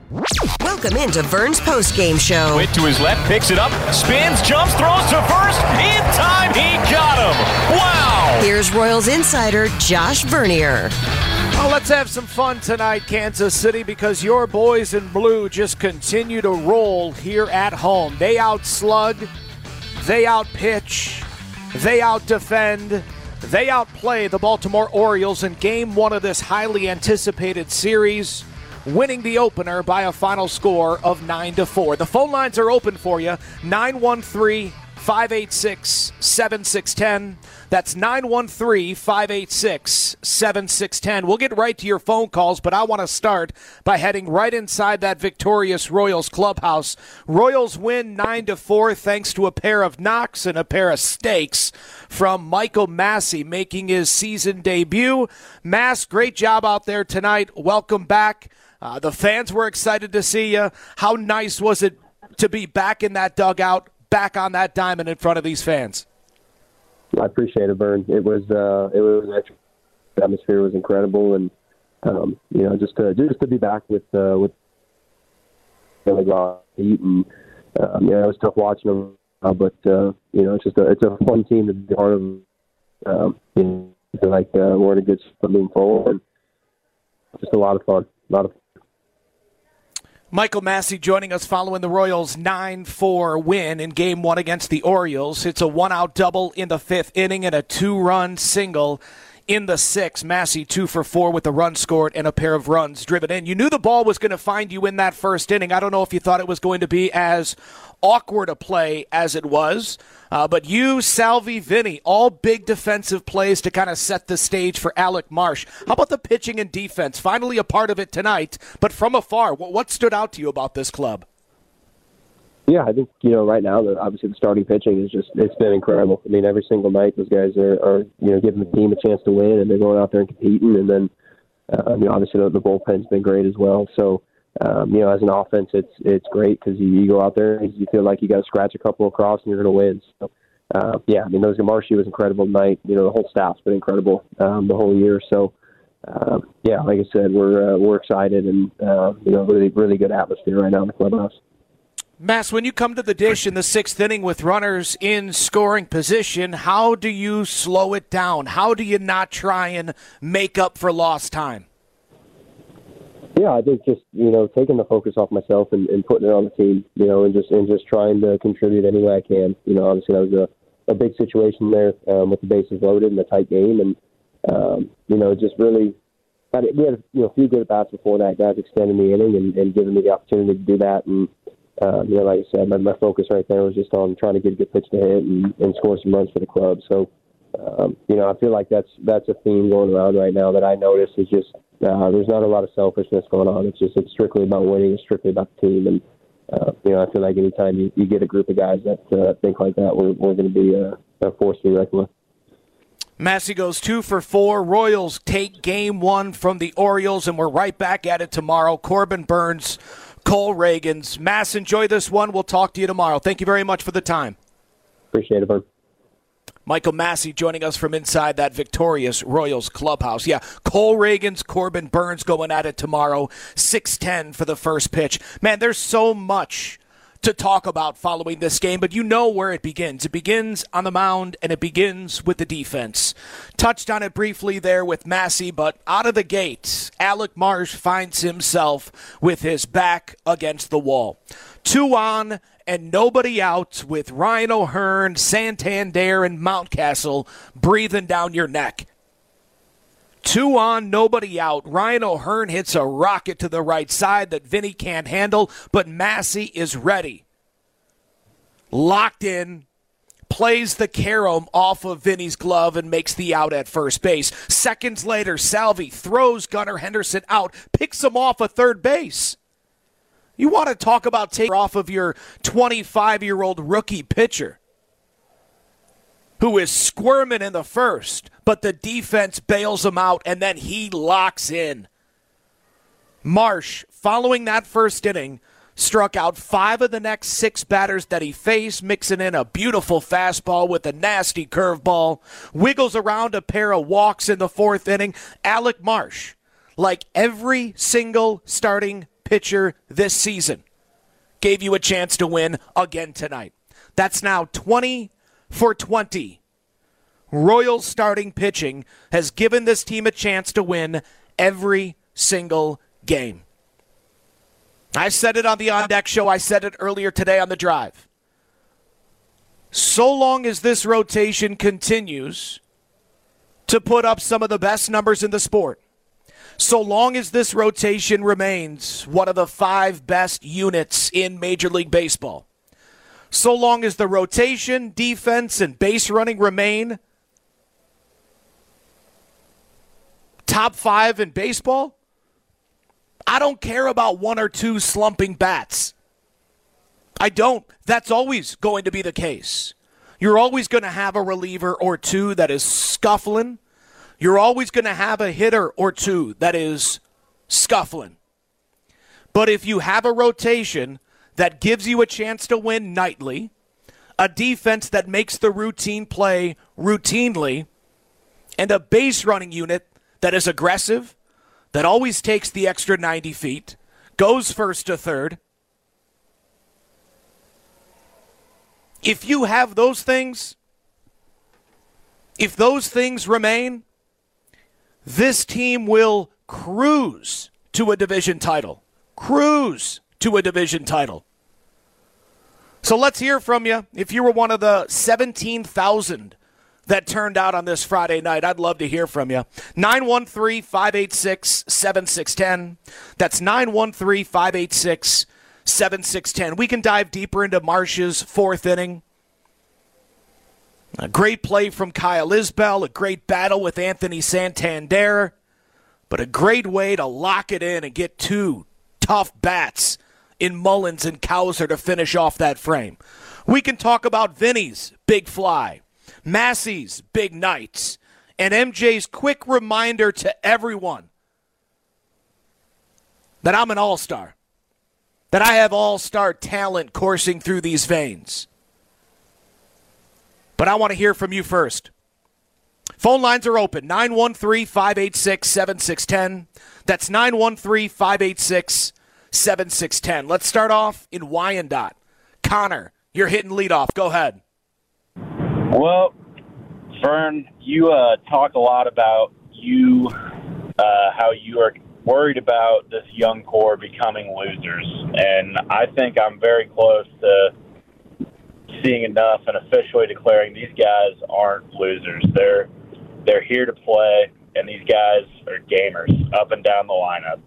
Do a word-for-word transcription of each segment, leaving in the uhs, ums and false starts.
Welcome into Vern's postgame show. Wait to his left, picks it up, spins, jumps, throws to first. In time, he got him. Wow! Here's Royals insider Josh Vernier. Well, let's have some fun tonight, Kansas City, because your boys in blue just continue to roll here at home. They outslug, they outpitch, they outdefend, they outplay the Baltimore Orioles in game one of this highly anticipated series, winning the opener by a final score of nine to four. The phone lines are open for you, nine one three, five eight six, seven six one zero. That's nine one three, five eight six, seven six one zero. We'll get right to your phone calls, but I want to start by heading right inside that victorious Royals clubhouse. Royals win nine to four thanks to a pair of knocks and a pair of steaks from Michael Massey making his season debut. Mass, great job out there tonight. Welcome back. Uh, the fans were excited to see you. How nice was it to be back in that dugout, back on that diamond in front of these fans? I appreciate it, Vern. It was uh, it was actually, the atmosphere was incredible, and um, you know, just to just to be back with uh, with really raw heat, and um, yeah, it was tough watching them, uh, but uh, you know, it's just a it's a fun team to be part of. Um, you know, I feel like uh, we're in a good spot moving forward, and just a lot of fun, a lot of. Michael Massey joining us following the Royals' nine four win in Game one against the Orioles. It's a one-out double in the fifth inning and a two-run single in the sixth. Massey two for four with a run scored and a pair of runs driven in. You knew the ball was going to find you in that first inning. I don't know if you thought it was going to be as awkward a play as it was, uh, but you, Salvi, Vinny, all big defensive plays to kind of set the stage for Alec Marsh. How about the pitching and defense? Finally a part of it tonight, but from afar, what stood out to you about this club? Yeah, I think, you know, right now, the, obviously the starting pitching is just, it's been incredible. I mean, every single night those guys are, are you know, giving the team a chance to win, and they're going out there and competing, and then, uh, you know, obviously the, the bullpen's been great as well. So, um, you know, as an offense, it's it's great because you, you go out there and you feel like you got to scratch a couple across and you're going to win. So, uh, yeah, I mean, those Marshy was incredible tonight. You know, the whole staff's been incredible um, the whole year. So, uh, yeah, like I said, we're uh, we're excited, and uh, you know, really really good atmosphere right now in the clubhouse. Mass, when you come to the dish in the sixth inning with runners in scoring position, how do you slow it down? How do you not try and make up for lost time? Yeah, I think just, you know, taking the focus off myself and, and putting it on the team, you know, and just and just trying to contribute any way I can. You know, obviously that was a, a big situation there um, with the bases loaded and a tight game. And, um, you know, just really, had, we had you know, a few good at-bats before that. Guys extending the inning and, and giving me the opportunity to do that. And, um, you know, like I said, my, my focus right there was just on trying to get a good pitch to hit and, and score some runs for the club. So, um, you know, I feel like that's that's a theme going around right now that I notice is just, Uh, there's not a lot of selfishness going on. It's just it's strictly about winning. It's strictly about the team. And, uh, you know, I feel like anytime you, you get a group of guys that uh, think like that, we're, we're going to be uh, a force to be reckoned with. Massey goes two for four. Royals take game one from the Orioles, and we're right back at it tomorrow. Corbin Burns, Cole Reagans. Mass, enjoy this one. We'll talk to you tomorrow. Thank you very much for the time. Appreciate it, Vern. Michael Massey joining us from inside that victorious Royals clubhouse. Yeah, Cole Reagans, Corbin Burns going at it tomorrow. six ten for the first pitch. Man, there's so much to talk about following this game, but you know where it begins. It begins on the mound, and it begins with the defense. Touched on it briefly there with Massey, but out of the gate, Alec Marsh finds himself with his back against the wall. Two on and nobody out with Ryan O'Hearn, Santander, and Mountcastle breathing down your neck. Two on, nobody out. Ryan O'Hearn hits a rocket to the right side that Vinny can't handle, but Massey is ready. Locked in, plays the carom off of Vinny's glove and makes the out at first base. Seconds later, Salvi throws Gunnar Henderson out, picks him off at third base. You want to talk about taking off of your twenty-five-year-old rookie pitcher who is squirming in the first, but the defense bails him out, and then he locks in. Marsh, following that first inning, struck out five of the next six batters that he faced, mixing in a beautiful fastball with a nasty curveball, wiggles around a pair of walks in the fourth inning. Alec Marsh, like every single starting pitcher this season gave you a chance to win again tonight. That's now twenty for twenty. Royals starting pitching has given this team a chance to win every single game. I said it on the On Deck show. I said it earlier today on the drive. So long as this rotation continues to put up some of the best numbers in the sport, so long as this rotation remains one of the five best units in Major League Baseball, so long as the rotation, defense, and base running remain top five in baseball, I don't care about one or two slumping bats. I don't. That's always going to be the case. You're always going to have a reliever or two that is scuffling. You're always going to have a hitter or two that is scuffling. But if you have a rotation that gives you a chance to win nightly, a defense that makes the routine play routinely, and a base running unit that is aggressive, that always takes the extra ninety feet, goes first to third. If you have those things, if those things remain, this team will cruise to a division title. Cruise to a division title. So let's hear from you. If you were one of the seventeen thousand that turned out on this Friday night, I'd love to hear from you. nine one three, five eight six, seven six one zero. That's nine one three, five eight six, seven six one zero. We can dive deeper into Marsh's fourth inning. A great play from Kyle Isbell, a great battle with Anthony Santander, but a great way to lock it in and get two tough bats in Mullins and Cowser to finish off that frame. We can talk about Vinny's big fly, Massey's big nights, and M J's quick reminder to everyone that I'm an all-star, that I have all-star talent coursing through these veins. But I want to hear from you first. Phone lines are open, nine one three, five eight six, seven six one zero. That's nine one three, five eight six, seven six one zero. Let's start off in Wyandotte. Connor, you're hitting leadoff. Go ahead. Well, Vern, you uh, talk a lot about you, uh, how you are worried about this young core becoming losers. And I think I'm very close to seeing enough and officially declaring these guys aren't losers. They're they're here to play, and these guys are gamers up and down the lineup.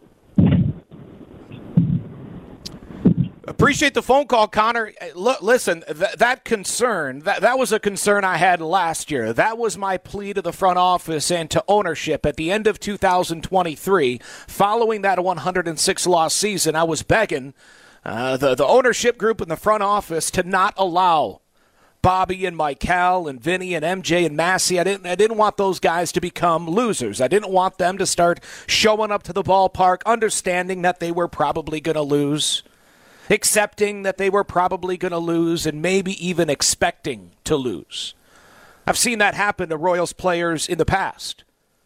Appreciate the phone call, Connor. L- listen, th- that concern, that, that was a concern I had last year. That was my plea to the front office and to ownership at the end of two thousand twenty-three. Following that one hundred six loss season, I was begging uh, the, the ownership group and the front office to not allow Bobby and Michael and Vinny and M J and Massey. I didn't, I didn't want those guys to become losers. I didn't want them to start showing up to the ballpark understanding that they were probably going to lose, accepting that they were probably going to lose, and maybe even expecting to lose. I've seen that happen to Royals players in the past.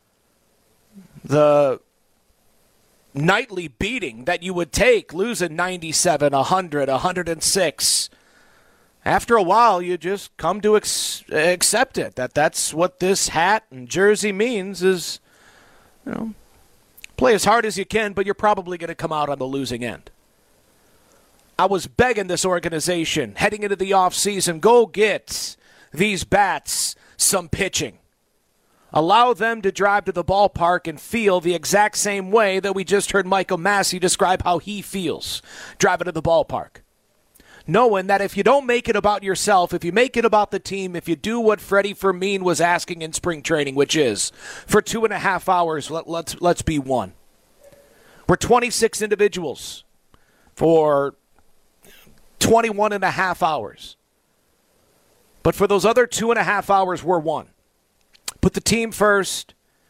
The nightly beating that you would take, losing ninety-seven, one hundred, one hundred six, after a while you just come to ex- accept it, that that's what this hat and jersey means is, you know, play as hard as you can, but you're probably going to come out on the losing end. I was begging this organization heading into the offseason, go get these bats some pitching. Allow them to drive to the ballpark and feel the exact same way that we just heard Michael Massey describe how he feels driving to the ballpark. Knowing that if you don't make it about yourself, if you make it about the team, if you do what Freddie Fermin was asking in spring training, which is for two and a half hours, let, let's, let's be one. We're twenty-six individuals for twenty-one and a half hours. But for those other two and a half hours, we're one. Put the team first.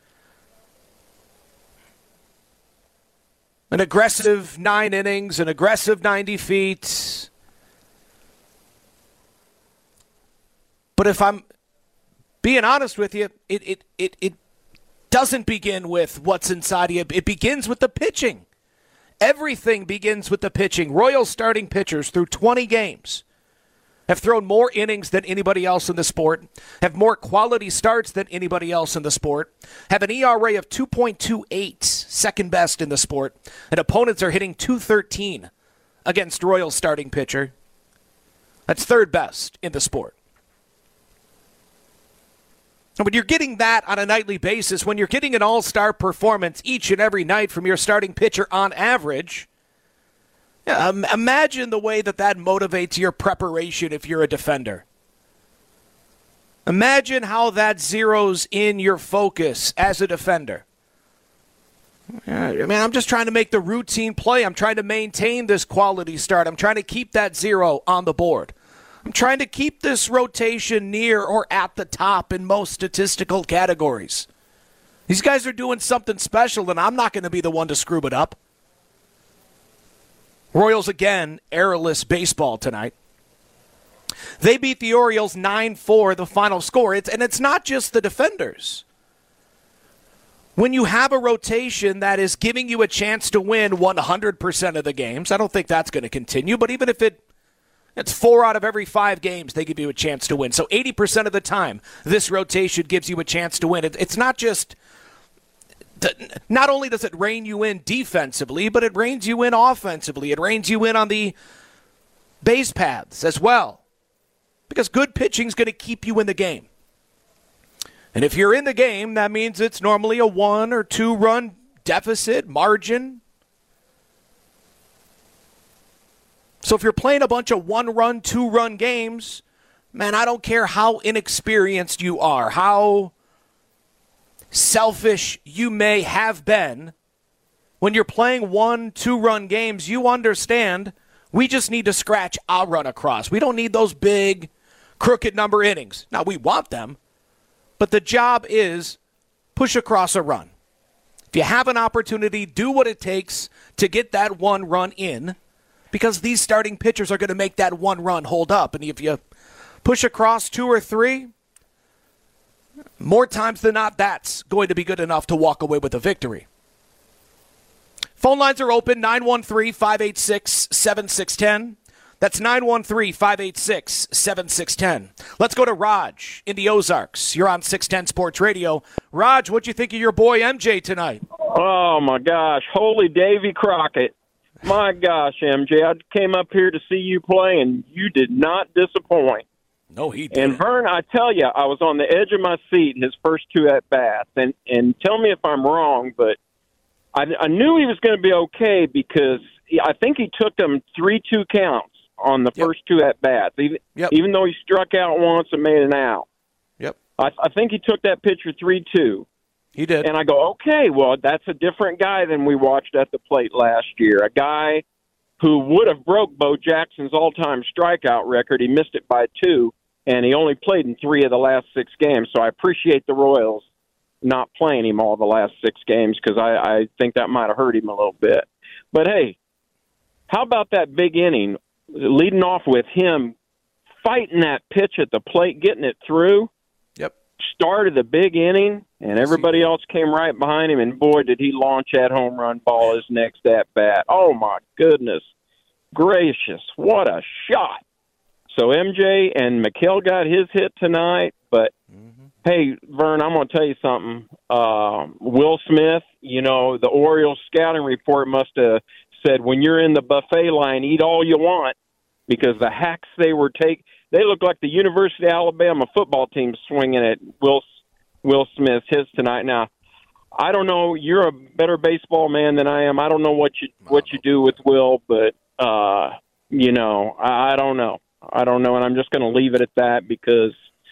An aggressive nine innings, an aggressive ninety feet. But if I'm being honest with you, it it it, it doesn't begin with what's inside of you. It begins with the pitching. Everything begins with the pitching. Royals starting pitchers through twenty games have thrown more innings than anybody else in the sport, have more quality starts than anybody else in the sport, have an E R A of two point two eight, second best in the sport, and opponents are hitting two thirteen against Royals starting pitcher. That's third best in the sport. And when you're getting that on a nightly basis, when you're getting an all-star performance each and every night from your starting pitcher on average, yeah, um, imagine the way that that motivates your preparation if you're a defender. Imagine how that zeroes in your focus as a defender. Yeah, I mean, I'm just trying to make the routine play. I'm trying to maintain this quality start. I'm trying to keep that zero on the board. I'm trying to keep this rotation near or at the top in most statistical categories. These guys are doing something special, and I'm not going to be the one to screw it up. Royals, again, errorless baseball tonight. They beat the Orioles nine four, the final score. It's, and it's not just the defenders. When you have a rotation that is giving you a chance to win one hundred percent of the games, I don't think that's going to continue, but even if it It's four out of every five games they give you a chance to win. So eighty percent of the time, this rotation gives you a chance to win. It's not just, not only does it rein you in defensively, but it reins you in offensively. It reins you in on the base paths as well. Because good pitching is going to keep you in the game. And if you're in the game, that means it's normally a one or two run deficit margin. So if you're playing a bunch of one-run, two-run games, man, I don't care how inexperienced you are, how selfish you may have been. When you're playing one, two-run games, you understand we just need to scratch a run across. We don't need those big, crooked number innings. Now, we want them, but the job is push across a run. If you have an opportunity, do what it takes to get that one run in. Because these starting pitchers are going to make that one run hold up. And if you push across two or three, more times than not, that's going to be good enough to walk away with a victory. Phone lines are open, nine one three, five eight six, seven six one zero. That's nine one three, five eight six, seven six one zero. Let's go to Raj in the Ozarks. You're on six ten Sports Radio. Raj, what'd you think of your boy M J tonight? Oh, my gosh. Holy Davy Crockett. My gosh, M J, I came up here to see you play, and you did not disappoint. No, he didn't. And, Vern, I tell you, I was on the edge of my seat his first two at-bats. And, and tell me if I'm wrong, but I, I knew he was going to be okay because he, I think he took them three two counts on the yep. first two at-bats, even, yep. even though he struck out once and made an out. Yep. I, I think he took that pitcher three two. He did. And I go, okay, well, that's a different guy than we watched at the plate last year. A guy who would have broke Bo Jackson's all-time strikeout record. He missed it by two, and he only played in three of the last six games. So I appreciate the Royals not playing him all the last six games because I, I think that might have hurt him a little bit. But, hey, how about that big inning, leading off with him fighting that pitch at the plate, getting it through? Yep. Started the big inning, and everybody else came right behind him, and boy, did he launch that home run ball his next at-bat. Oh, my goodness gracious, what a shot. So M J and McHale got his hit tonight, but, mm-hmm. hey, Vern, I'm going to tell you something. Uh, Will Smith, you know, the Orioles scouting report must have said, when you're in the buffet line, eat all you want, because the hacks they were taking, they look like the University of Alabama football team swinging at Will Will Smith his tonight. Now, I don't know. You're a better baseball man than I am. I don't know what you what you do with Will, but uh, you know, I, I don't know. I don't know, and I'm just going to leave it at that because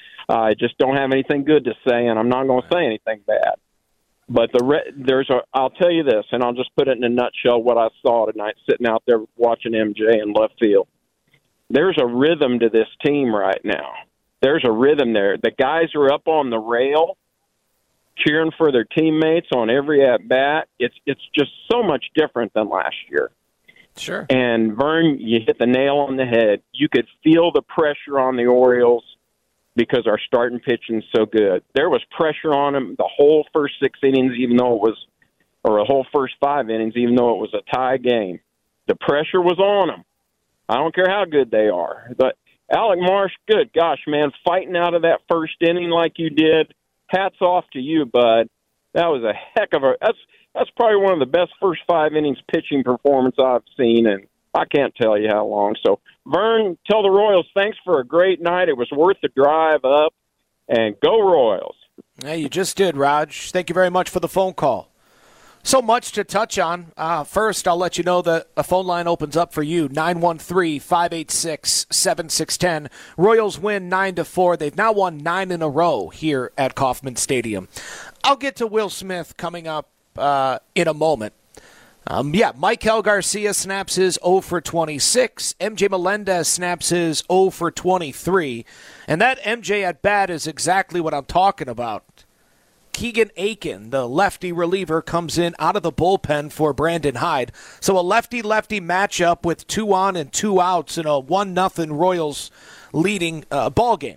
I just don't have anything good to say, and I'm not going to say anything bad. But the re- there's a. I'll tell you this, and I'll just put it in a nutshell. What I saw tonight, sitting out there watching M J in left field. There's a rhythm to this team right now. There's a rhythm there. The guys are up on the rail, cheering for their teammates on every at-bat. It's it's just so much different than last year. Sure. And, Vern, you hit the nail on the head. You could feel the pressure on the Orioles because our starting pitching is so good. There was pressure on them the whole first six innings, even though it was or a whole first five innings, even though it was a tie game. The pressure was on them. I don't care how good they are. But Alec Marsh, good gosh, man, fighting out of that first inning like you did, hats off to you, bud. That was a heck of a that's that's probably one of the best first five innings pitching performance I've seen, and I can't tell you how long. So, Vern, tell the Royals thanks for a great night. It was worth the drive up, and go Royals. Yeah, you just did, Raj. Thank you very much for the phone call. So much to touch on. Uh, first, I'll let you know that a phone line opens up for you, nine one three, five eight six, seven six one zero. Royals win nine to four. They've now won nine in a row here at Kauffman Stadium. I'll get to Will Smith coming up uh, in a moment. Um, yeah, Maikel Garcia snaps his zero for twenty-six. M J Melendez snaps his zero for twenty-three. And that M J at bat is exactly what I'm talking about. Keegan Aiken, the lefty reliever, comes in out of the bullpen for Brandon Hyde. So a lefty-lefty matchup with two on and two outs in a one nothing Royals leading uh, ball game.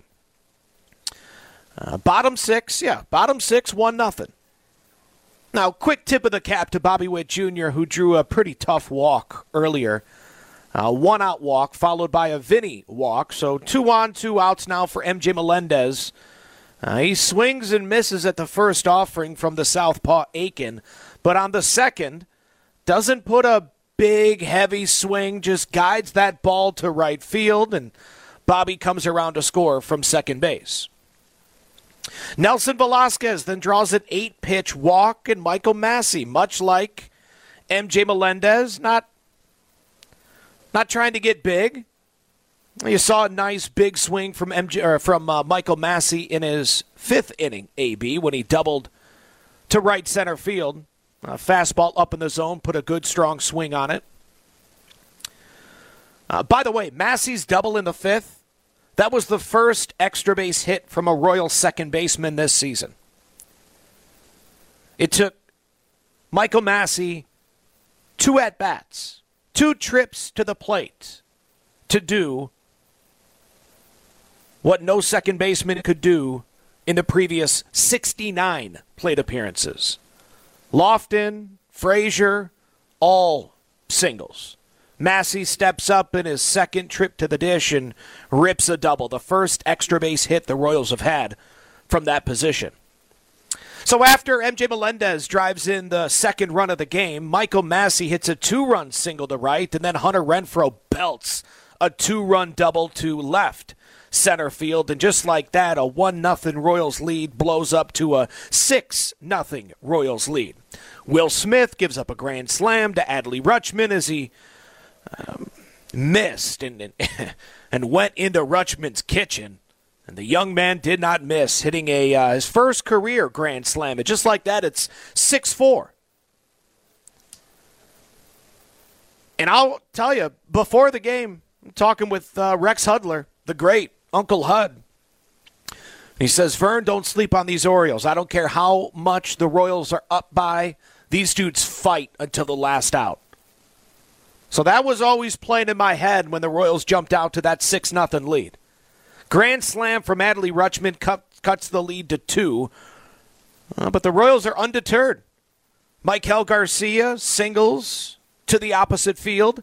Uh, bottom six, yeah, bottom six, one nothing. Now, quick tip of the cap to Bobby Witt Junior, who drew a pretty tough walk earlier. Uh, one-out walk followed by a Vinny walk. So two on, two outs now for M J Melendez. Uh, he swings and misses at the first offering from the southpaw Aiken, but on the second, doesn't put a big, heavy swing, just guides that ball to right field, and Bobby comes around to score from second base. Nelson Velasquez then draws an eight-pitch walk, and Michael Massey, much like M J Melendez, not, not trying to get big. You saw a nice big swing from M J or from uh, Michael Massey in his fifth inning, A B, when he doubled to right center field. Uh, fastball up in the zone, put a good strong swing on it. Uh, by the way, Massey's double in the fifth, that was the first extra base hit from a Royal second baseman this season. It took Michael Massey two at-bats, two trips to the plate to do what no second baseman could do in the previous sixty-nine plate appearances. Lofton, Frazier, all singles. Massey steps up in his second trip to the dish and rips a double, the first extra base hit the Royals have had from that position. So after M J Melendez drives in the second run of the game, Michael Massey hits a two-run single to right, and then Hunter Renfroe belts a two-run double to left center field, and just like that, a one nothing Royals lead blows up to a six nothing Royals lead. Will Smith gives up a grand slam to Adley Rutschman as he um, missed and, and, and went into Rutschman's kitchen, and the young man did not miss, hitting a uh, his first career grand slam, and just like that, it's six four. And I'll tell you, before the game, I'm talking with uh, Rex Hudler, the great Uncle Hud. He says, Vern, don't sleep on these Orioles. I don't care how much the Royals are up by. These dudes fight until the last out. So that was always playing in my head when the Royals jumped out to that six nothing lead. Grand slam from Adley Rutschman cut, cuts the lead to two. Uh, but the Royals are undeterred. Maikel Garcia singles to the opposite field.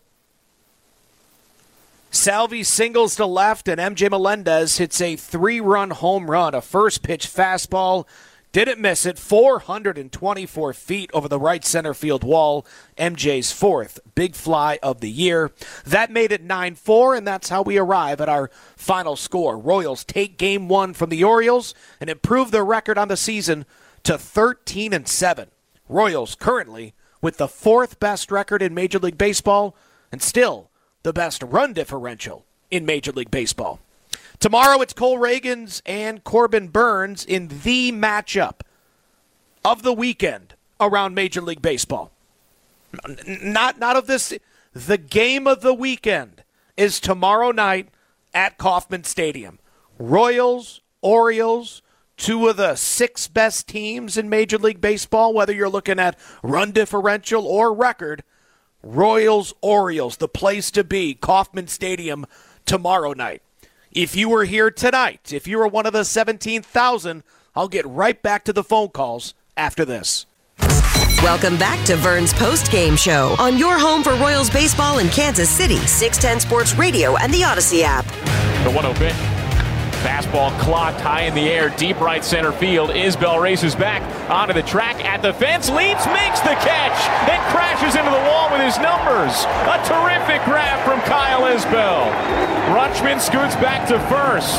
Salvi singles to left, and M J Melendez hits a three-run home run, a first-pitch fastball. Didn't miss it, four hundred twenty-four feet over the right center field wall. M J's fourth big fly of the year. That made it nine four, and that's how we arrive at our final score. Royals take game one from the Orioles and improve their record on the season to thirteen and seven. Royals currently with the fourth best record in Major League Baseball and still the best run differential in Major League Baseball. Tomorrow it's Cole Reagans and Corbin Burns in the matchup of the weekend around Major League Baseball. Not, not of this. The game of the weekend is tomorrow night at Kauffman Stadium. Royals, Orioles, two of the six best teams in Major League Baseball, whether you're looking at run differential or record. Royals, Orioles, the place to be, Kauffman Stadium tomorrow night. If you were here tonight, if you were one of the seventeen thousand, I'll get right back to the phone calls after this. Welcome back to Vern's post-game show on your home for Royals baseball in Kansas City, six ten Sports Radio and the Odyssey app. The one oh pitch. Fastball clocked high in the air, deep right center field. Isbell races back onto the track at the fence, leaps, makes the catch, and crashes into the wall with his numbers. A terrific grab from Kyle Isbell. Rutschman scoots back to first.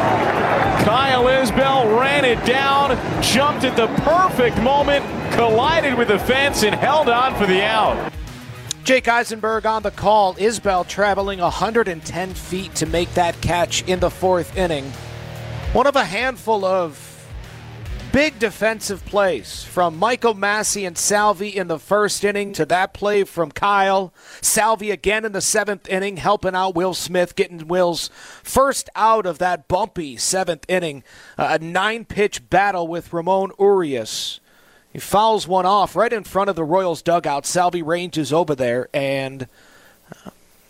Kyle Isbell ran it down, jumped at the perfect moment, collided with the fence, and held on for the out. Jake Eisenberg on the call. Isbell traveling one hundred ten feet to make that catch in the fourth inning. One of a handful of big defensive plays from Michael Massey and Salvi in the first inning to that play from Kyle. Salvi again in the seventh inning helping out Will Smith, getting Will's first out of that bumpy seventh inning. Uh, a nine-pitch battle with Ramon Urias. He fouls one off right in front of the Royals dugout. Salvi ranges over there, and uh,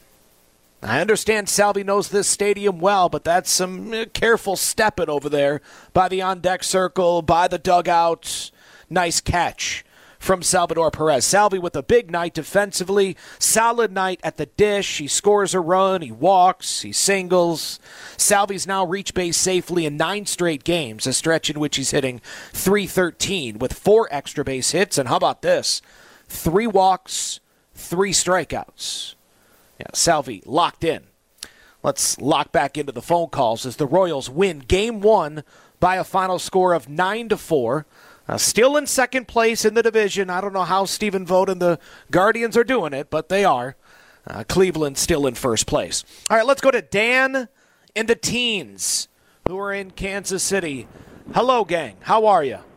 I understand Salvi knows this stadium well, but that's some uh, careful stepping over there by the on-deck circle, by the dugout. Nice catch from Salvador Perez. Salvi with a big night defensively, solid night at the dish. He scores a run, he walks, he singles. Salvi's now reached base safely in nine straight games, a stretch in which he's hitting three thirteen with four extra base hits. And how about this? Three walks, three strikeouts. Yeah, Salvi locked in. Let's lock back into the phone calls as the Royals win game one by a final score of nine to four. Uh, still in second place in the division. I don't know how Stephen Vogt and the Guardians are doing it, but they are. Uh, Cleveland still in first place. All right, let's go to Dan and the teens who are in Kansas City. Hello, gang. How are you?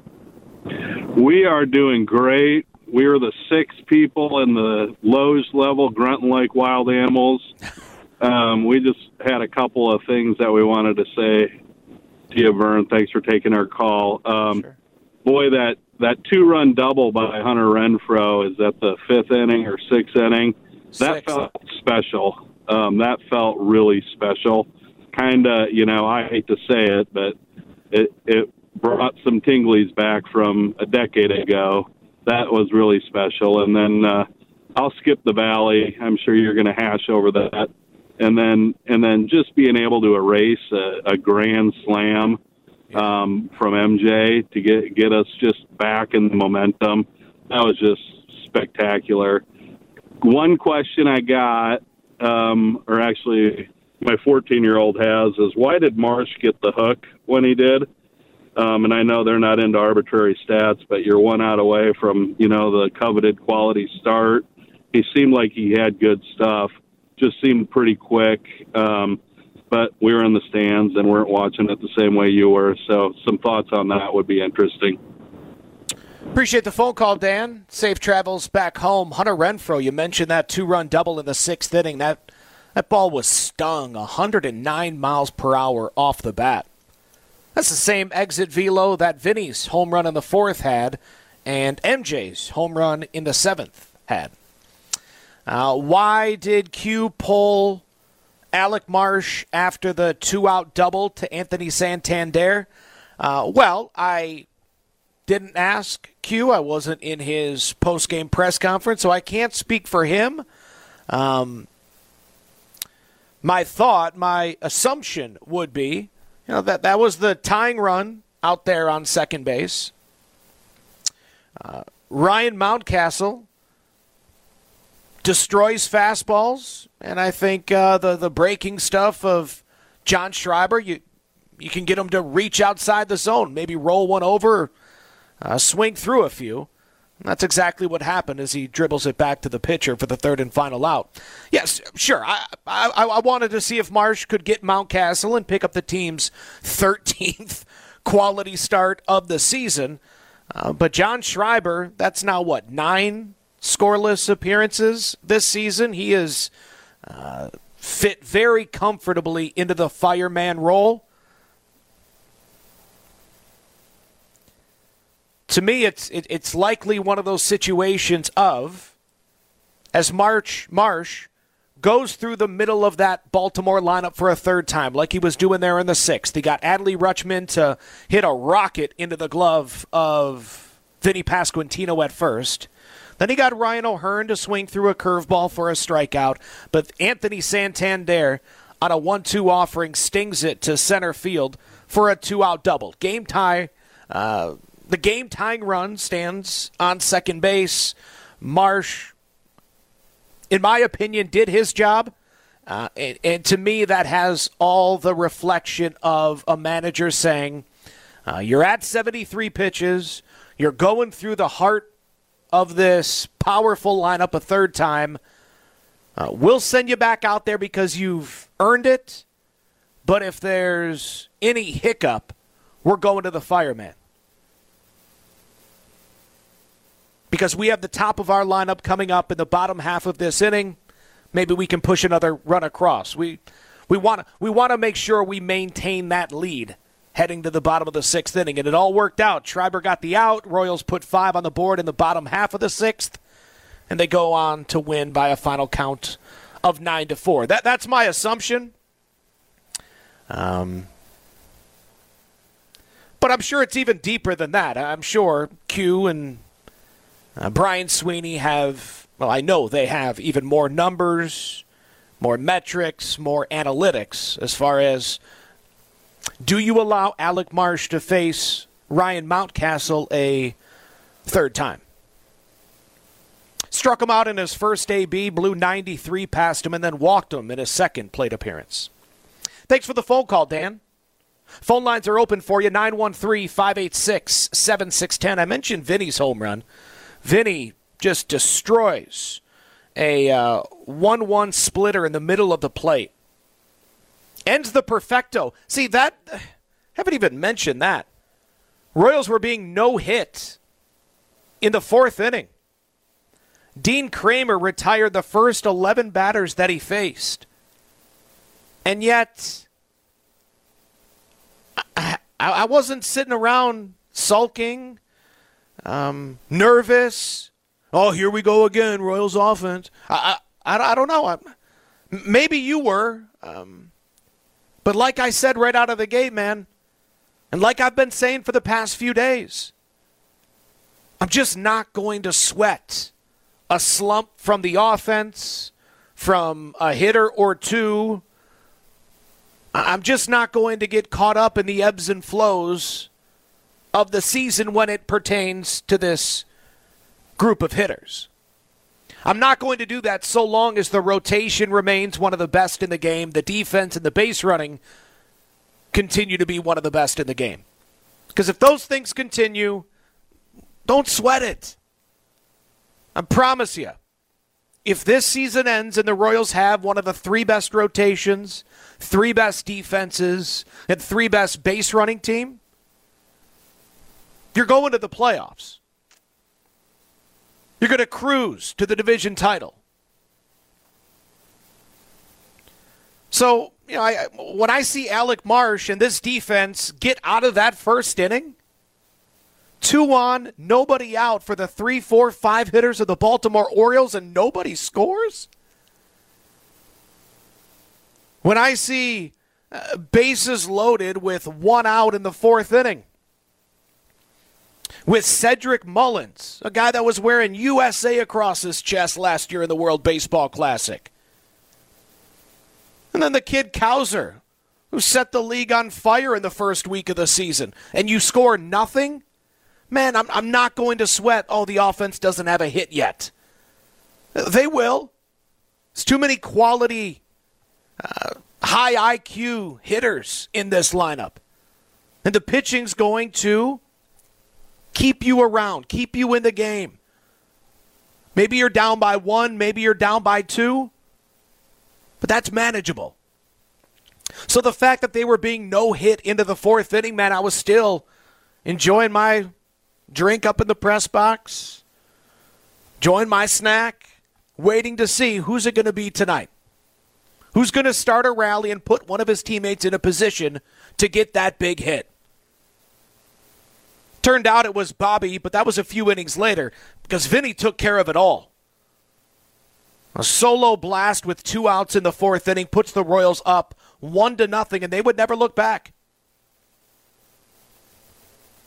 We are doing great. We are the six people in the Lowe's level grunting like wild animals. Um, we just had a couple of things that we wanted to say to you, Vern. Thanks for taking our call. Um, sure. Boy, that, that two-run double by Hunter Renfroe, is that the fifth inning or sixth inning? Six. That felt special. Um, that felt really special. Kind of, you know, I hate to say it, but it, it brought some tinglies back from a decade ago. That was really special. And then uh, I'll skip the Valley. I'm sure you're going to hash over that. And then and then just being able to erase a, a grand slam um, from M J to get get us just back in the momentum, that was just spectacular. One question I got, um, or actually my fourteen-year-old has, is why did Marsh get the hook when he did? Um, and I know they're not into arbitrary stats, but you're one out away from, you know, the coveted quality start. He seemed like he had good stuff. Just seemed pretty quick, um, but we were in the stands and weren't watching it the same way you were. So some thoughts on that would be interesting. Appreciate the phone call, Dan. Safe travels back home. Hunter Renfroe, you mentioned that two-run double in the sixth inning. That that ball was stung one hundred nine miles per hour off the bat. That's the same exit velo that Vinny's home run in the fourth had and M J's home run in the seventh had. Uh, why did Q pull Alec Marsh after the two-out double to Anthony Santander? Uh, well, I didn't ask Q. I wasn't in his post-game press conference, so I can't speak for him. Um, my thought, my assumption would be, you know, that that was the tying run out there on second base. Uh, Ryan Mountcastle destroys fastballs, and I think uh, the the breaking stuff of John Schreiber, you you can get him to reach outside the zone, maybe roll one over, uh, swing through a few. And that's exactly what happened as he dribbles it back to the pitcher for the third and final out. Yes, sure. I I, I wanted to see if Marsh could get Mountcastle and pick up the team's thirteenth quality start of the season. Uh, but John Schreiber, that's now what, nine scoreless appearances this season. He is uh, fit very comfortably into the fireman role. To me, it's it, it's likely one of those situations of, as March Marsh goes through the middle of that Baltimore lineup for a third time, like he was doing there in the sixth. He got Adley Rutschman to hit a rocket into the glove of Vinny Pasquantino at first. Then he got Ryan O'Hearn to swing through a curveball for a strikeout. But Anthony Santander on a one two offering stings it to center field for a two-out double. Game tie. Uh, the game-tying run stands on second base. Marsh, in my opinion, did his job. Uh, and, and to me, that has all the reflection of a manager saying, uh, you're at seventy-three pitches. You're going through the heart of this powerful lineup a third time. Uh, we'll send you back out there because you've earned it. But if there's any hiccup, we're going to the fireman. Because we have the top of our lineup coming up in the bottom half of this inning. Maybe we can push another run across. We we want we want to make sure we maintain that lead heading to the bottom of the sixth inning. And it all worked out. Schreiber got the out. Royals put five on the board in the bottom half of the sixth. And they go on to win by a final count of nine to four. That that's my assumption. Um, but I'm sure it's even deeper than that. I'm sure Q and uh, Brian Sweeney have, well, I know they have even more numbers, more metrics, more analytics as far as, do you allow Alec Marsh to face Ryan Mountcastle a third time? Struck him out in his first A B, blew ninety-three past him, and then walked him in his second plate appearance. Thanks for the phone call, Dan. Phone lines are open for you, nine one three, five eight six, seven six one zero. I mentioned Vinny's home run. Vinny just destroys a uh, one one splitter in the middle of the plate. Ends the perfecto. See, that, haven't even mentioned that. Royals were being no-hit in the fourth inning. Dean Kramer retired the first eleven batters that he faced. And yet, I, I, I wasn't sitting around sulking, um, nervous. Oh, here we go again, Royals offense. I I, I don't know. I, maybe you were. Um, but like I said right out of the gate, man, and like I've been saying for the past few days, I'm just not going to sweat a slump from the offense, from a hitter or two. I'm just not going to get caught up in the ebbs and flows of the season when it pertains to this group of hitters. I'm not going to do that so long as the rotation remains one of the best in the game, the defense and the base running continue to be one of the best in the game. Because if those things continue, don't sweat it. I promise you, if this season ends and the Royals have one of the three best rotations, three best defenses, and three best base running team, you're going to the playoffs. You're going to cruise to the division title. So, you know, I, when I see Alec Marsh and this defense get out of that first inning, two on, nobody out for the three, four, five hitters of the Baltimore Orioles, and nobody scores? When I see uh, bases loaded with one out in the fourth inning, with Cedric Mullins, a guy that was wearing U S A across his chest last year in the World Baseball Classic. And then the kid Cowser, who set the league on fire in the first week of the season, and you score nothing? Man, I'm, I'm not going to sweat, oh, the offense doesn't have a hit yet. They will. There's too many quality, uh, high I Q hitters in this lineup. And the pitching's going to keep you around, keep you in the game. Maybe you're down by one, maybe you're down by two, but that's manageable. So the fact that they were being no-hit into the fourth inning, man, I was still enjoying my drink up in the press box, enjoying my snack, waiting to see who's it going to be tonight. Who's going to start a rally and put one of his teammates in a position to get that big hit? Turned out it was Bobby, but that was a few innings later because Vinny took care of it all. A solo blast with two outs in the fourth inning puts the Royals up one to nothing, and they would never look back.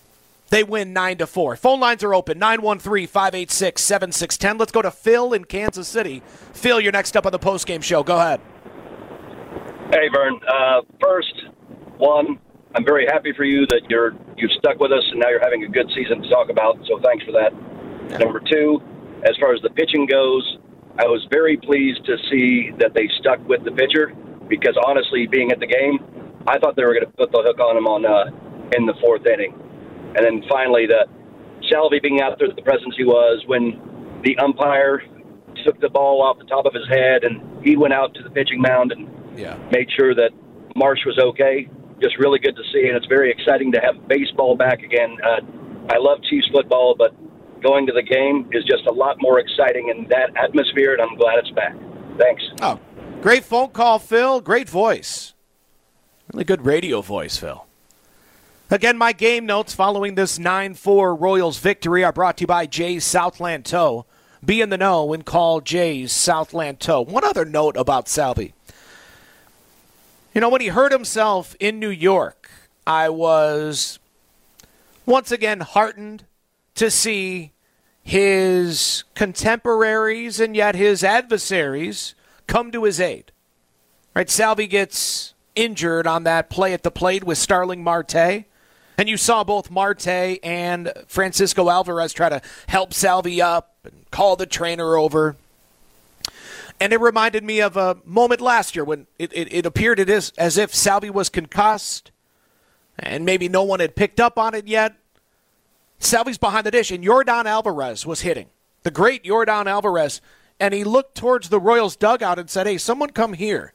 They win nine to four. Phone lines are open, nine one three, five eight six, seven six one zero. Let's go to Phil in Kansas City. Phil, you're next up on the postgame show. Go ahead. Hey, Vern. Uh, first, one, I'm very happy for you that you're, you've stuck with us and now you're having a good season to talk about, so thanks for that. Yeah. Number two, as far as the pitching goes, I was very pleased to see that they stuck with the pitcher because, honestly, being at the game, I thought they were going to put the hook on him on uh, in the fourth inning. And then finally, the Salvi being out there, the presence he was when the umpire took the ball off the top of his head and he went out to the pitching mound and yeah. made sure that Marsh was okay. Just really good to see, and it's very exciting to have baseball back again. Uh, I love Chiefs football, but going to the game is just a lot more exciting in that atmosphere, and I'm glad it's back. Thanks. Oh, great phone call, Phil. Great voice. Really good radio voice, Phil. Again, my game notes following this nine four Royals victory are brought to you by Jay's Southland Tow. Be in the know and call Jay's Southland Tow. One other note about Salvi. You know, when he hurt himself in New York, I was once again heartened to see his contemporaries and yet his adversaries come to his aid. Right, Salvi gets injured on that play at the plate with Starling Marte. And you saw both Marte and Francisco Alvarez try to help Salvi up and call the trainer over. And it reminded me of a moment last year when it, it, it appeared it is as if Salvi was concussed and maybe no one had picked up on it yet. Salvi's behind the dish, and Yordan Alvarez was hitting. The great Yordan Alvarez. And he looked towards the Royals dugout and said, hey, someone come here.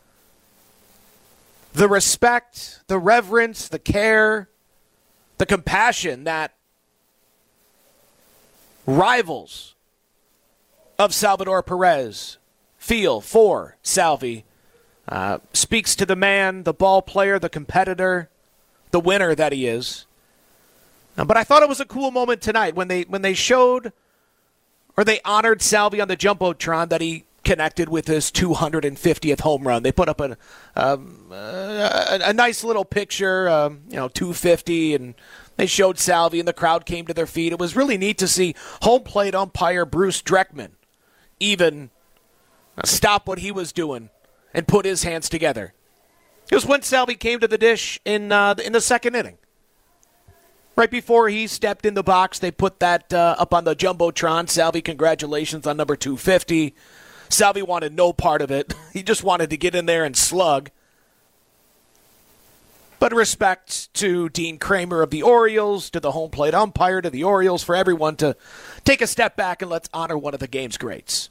The respect, the reverence, the care, the compassion that rivals of Salvador Perez feel for Salvi uh, speaks to the man, the ball player, the competitor, the winner that he is. Uh, but I thought it was a cool moment tonight when they when they showed or they honored Salvi on the Jumbotron that he connected with his two hundred fiftieth home run. They put up a um, a, a nice little picture, um, you know, two fifty, and they showed Salvi, and the crowd came to their feet. It was really neat to see home plate umpire Bruce Dreckman even stop what he was doing and put his hands together. It was when Salvi came to the dish in uh, in the second inning. Right before he stepped in the box, they put that uh, up on the Jumbotron. Salvi, congratulations on number two fifty. Salvi wanted no part of it. He just wanted to get in there and slug. But respect to Dean Kramer of the Orioles, to the home plate umpire, to the Orioles, for everyone to take a step back and let's honor one of the game's greats.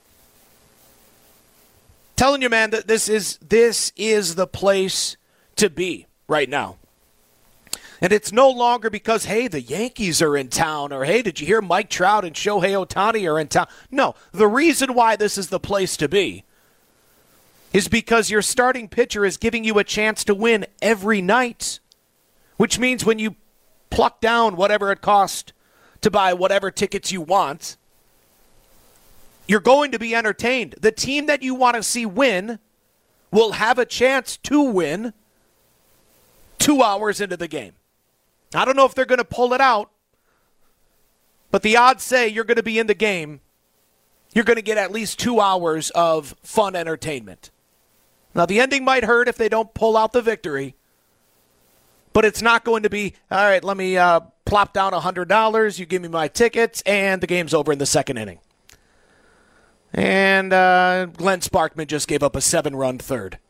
Telling you, man, that this is this is the place to be right now. And it's no longer because, hey, the Yankees are in town, or, hey, did you hear Mike Trout and Shohei Ohtani are in town? No, the reason why this is the place to be is because your starting pitcher is giving you a chance to win every night, which means when you pluck down whatever it costs to buy whatever tickets you want, you're going to be entertained. The team that you want to see win will have a chance to win two hours into the game. I don't know if they're going to pull it out, but the odds say you're going to be in the game. You're going to get at least two hours of fun entertainment. Now, the ending might hurt if they don't pull out the victory, but it's not going to be, all right, let me uh, plop down one hundred dollars, you give me my tickets, and the game's over in the second inning. And uh, Glenn Sparkman just gave up a seven-run third.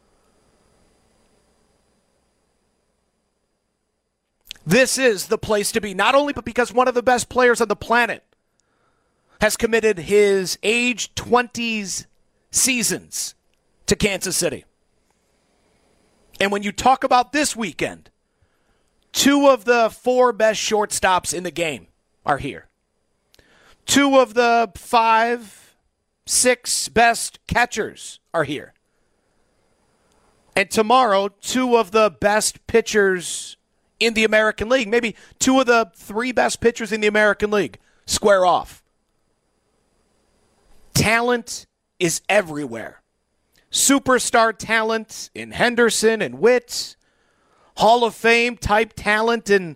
This is the place to be, not only but because one of the best players on the planet has committed his age twenties seasons to Kansas City. And when you talk about this weekend, two of the four best shortstops in the game are here. Two of the five, six best catchers are here. And tomorrow, two of the best pitchers in the American League, maybe two of the three best pitchers in the American League, square off. Talent is everywhere. Superstar talent in Henderson and Witt. Hall of Fame type talent in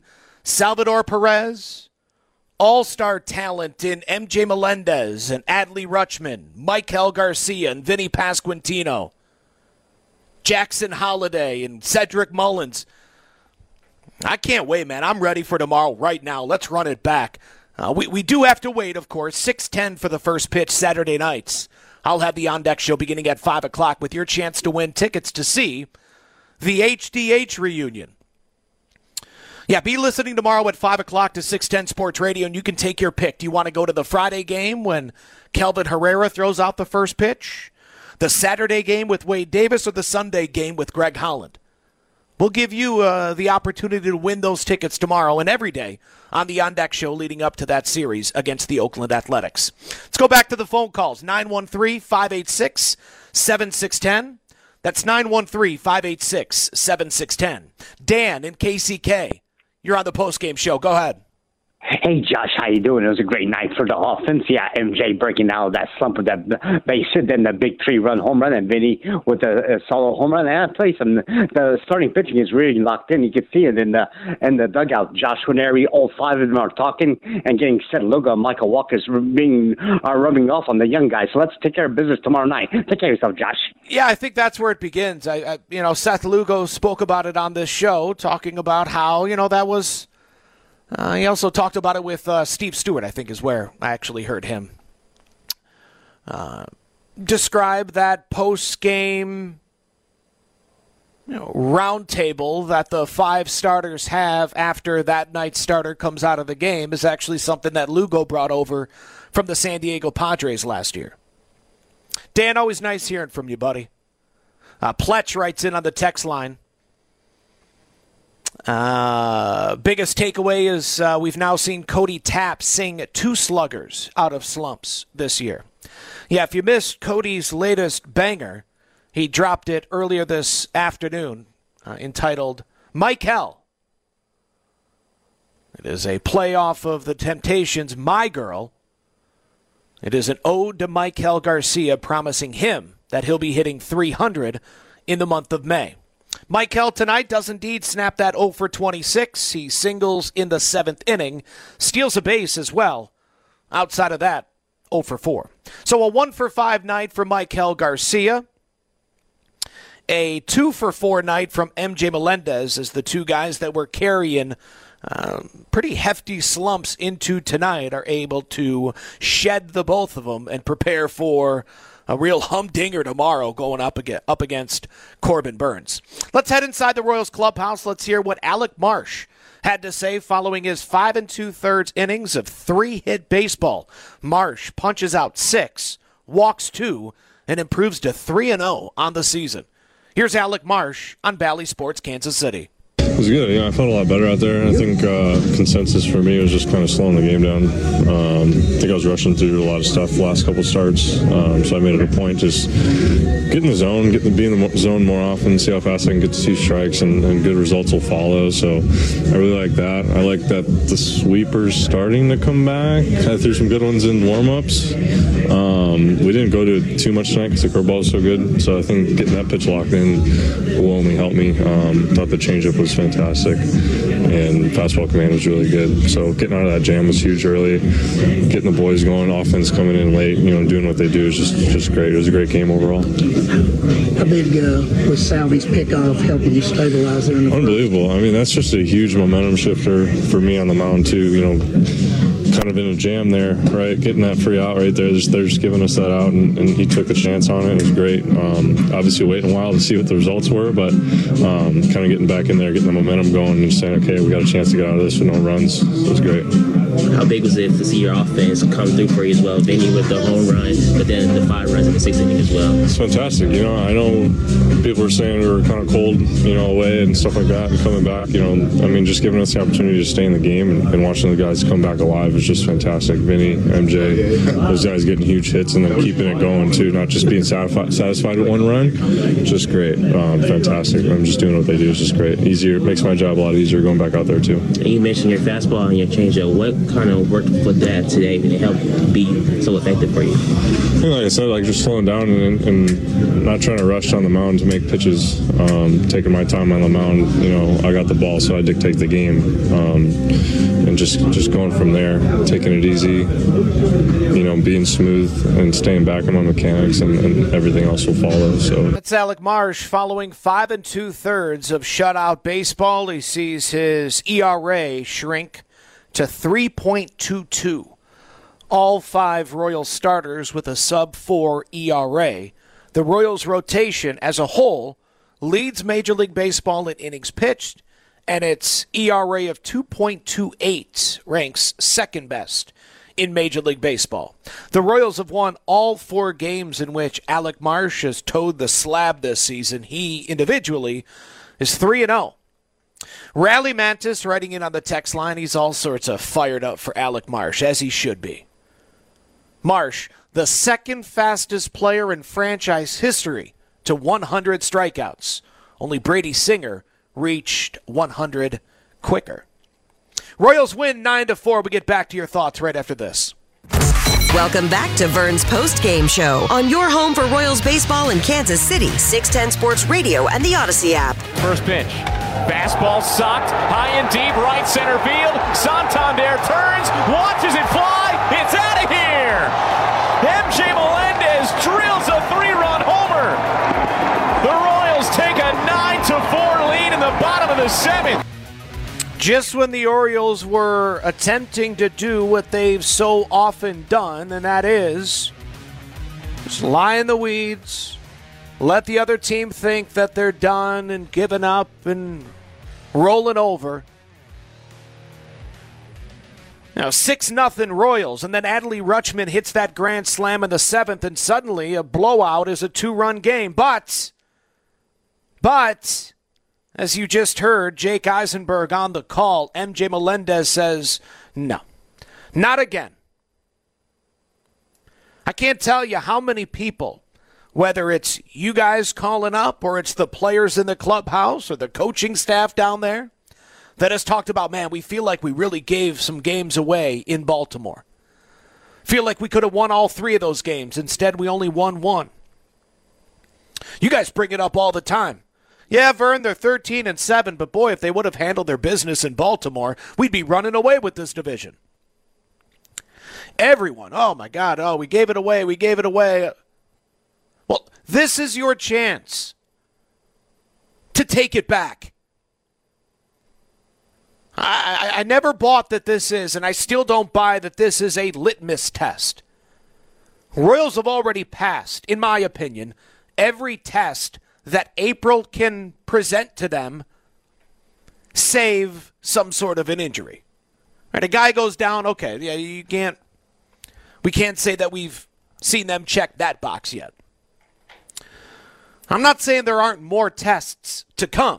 Salvador Perez, all-star talent in M J Melendez and Adley Rutschman, Michael Garcia and Vinny Pasquantino, Jackson Holiday and Cedric Mullins. I can't wait, man. I'm ready for tomorrow right now. Let's run it back. Uh, we, we do have to wait, of course. six ten for the first pitch Saturday nights. I'll have the On Deck Show beginning at five o'clock with your chance to win tickets to see the H D H reunion. Yeah, be listening tomorrow at five o'clock to six ten Sports Radio, and you can take your pick. Do you want to go to the Friday game when Kelvin Herrera throws out the first pitch, the Saturday game with Wade Davis, or the Sunday game with Greg Holland? We'll give you uh, the opportunity to win those tickets tomorrow and every day on the On Deck Show leading up to that series against the Oakland Athletics. Let's go back to the phone calls. nine one three, five eight six, seven six one zero. That's nine one three, five eight six, seven six one zero. Dan in K C K, you're on the postgame show. Go ahead. Hey, Josh, how you doing? It was a great night for the offense. Yeah, M J breaking out of that slump with that base hit, then the big three-run home run, and Vinny with a, a solo home run. And I play some. The starting pitching is really locked in. You can see it in the in the dugout. Josh Winery, all five of them are talking and getting set. Logo, Michael Walker's being are rubbing off on the young guys. So let's take care of business tomorrow night. Take care of yourself, Josh. Yeah, I think that's where it begins. I, I you know, Seth Lugo spoke about it on this show, talking about how you know that was. Uh, he also talked about it with uh, Steve Stewart, I think is where I actually heard him uh, describe that post-game you know, roundtable that the five starters have after that night's starter comes out of the game is actually something that Lugo brought over from the San Diego Padres last year. Dan, always nice hearing from you, buddy. Uh, Pletch writes in on the text line. Uh, biggest takeaway is uh, we've now seen Cody Tapp sing two sluggers out of slumps this year. Yeah, if you missed Cody's latest banger, he dropped it earlier this afternoon, uh, entitled Michael. It is a playoff of the Temptations' My Girl. It is an ode to Michael Garcia, promising him that he'll be hitting three hundred in the month of May. Michael tonight does indeed snap that oh for twenty-six. He singles in the seventh inning, steals a base as well. Outside of that, oh for four. So a one for five night for Michael Garcia. A two for four night from M J Melendez as the two guys that were carrying uh, pretty hefty slumps into tonight are able to shed the both of them and prepare for a real humdinger tomorrow going up against, up against Corbin Burns. Let's head inside the Royals clubhouse. Let's hear what Alec Marsh had to say following his five and two-thirds innings of three-hit baseball. Marsh punches out six, walks two, and improves to three and oh on the season. Here's Alec Marsh on Bally Sports Kansas City. It was good. Yeah, I felt a lot better out there. I think uh, consensus for me was just kind of slowing the game down. Um, I think I was rushing through a lot of stuff the last couple starts, um, so I made it a point just get in the zone, get the, be in the zone more often, see how fast I can get to two strikes, and, and good results will follow. So I really like that. I like that the sweeper's starting to come back. I threw some good ones in warm-ups. Um, we didn't go to too much tonight because the curveball was so good, so I think getting that pitch locked in will only help me. Um, thought the changeup was fantastic, and fastball command was really good. So getting out of that jam was huge early. Getting the boys going, offense coming in late, you know, doing what they do is just just great. It was a great game overall. How big uh, was Salvy's pickoff helping you stabilize there? In the Unbelievable. I mean, that's just a huge momentum shifter for me on the mound too. You know, kind of in a jam there, right? Getting that free out right there. They're just giving us that out, and, and he took the chance on it. It was great. Um, obviously waiting a while to see what the results were, but um, kind of getting back in there, getting the momentum going, and saying, okay, we got a chance to get out of this with no runs. It was great. How big was it to see your offense come through for you as well? Vinny with the home run, but then the five runs in the sixth inning as well. It's fantastic. You know, I know people were saying we were kind of cold, you know, away and stuff like that, and coming back, you know, I mean, just giving us the opportunity to stay in the game and, and watching the guys come back alive is was just fantastic. Vinny, M J, those guys getting huge hits and then keeping it going too, not just being satisfied, satisfied with one run. Just great. Um, fantastic. I'm just doing what they do. It's just great. Easier. Makes my job a lot easier going back out there too. And you mentioned your fastball and your changeup. What kind of worked with that today to help be so effective for you? Like I said, like just slowing down and, and not trying to rush on the mound to make pitches. Um, taking my time on the mound. You know, I got the ball, so I dictate the game. Um, and just just going from there, taking it easy. You know, being smooth and staying back on my mechanics, and, and everything else will follow. So that's Alec Marsh following five and two thirds of shutout baseball. He sees his E R A shrink to three point two two. All five Royals starters with a sub four E R A. The Royals rotation as a whole leads Major League Baseball in innings pitched, and its E R A of two point two eight ranks second best in Major League Baseball. The Royals have won all four games in which Alec Marsh has towed the slab this season. He individually is three and oh. Rally Mantis writing in on the text line. He's all sorts of fired up for Alec Marsh, as he should be. Marsh, the second fastest player in franchise history to one hundred strikeouts. Only Brady Singer reached one hundred quicker. Royals win nine to four. We get back to your thoughts right after this. Welcome back to Vern's Post-Game Show on your home for Royals baseball in Kansas City, six ten Sports Radio and the Odyssey app. First pitch. Fastball socked, high and deep, right center field. Santander turns, watches it fly. It's out of here. M J Melendez drills a three-run homer. The Royals take a nine to four lead in the bottom of the seventh. Just when the Orioles were attempting to do what they've so often done, and that is just lie in the weeds, let the other team think that they're done and giving up and rolling over. Now, six nothing Royals, and then Adley Rutschman hits that grand slam in the seventh, and suddenly a blowout is a two-run game. But, but, as you just heard, Jake Eisenberg on the call, M J Melendez says, no, not again. I can't tell you how many people, whether it's you guys calling up or it's the players in the clubhouse or the coaching staff down there, that has talked about, man, we feel like we really gave some games away in Baltimore. Feel like we could have won all three of those games. Instead, we only won one. You guys bring it up all the time. Yeah, Vern, they're thirteen and seven, but boy, if they would have handled their business in Baltimore, we'd be running away with this division. Everyone, oh my God, oh, we gave it away, we gave it away. Well, this is your chance to take it back. I, I, I never bought that this is, and I still don't buy that this is a litmus test. Royals have already passed, in my opinion, every test that April can present to them, save some sort of an injury. Right, a guy goes down, okay, yeah, you can't, we can't say that we've seen them check that box yet. I'm not saying there aren't more tests to come.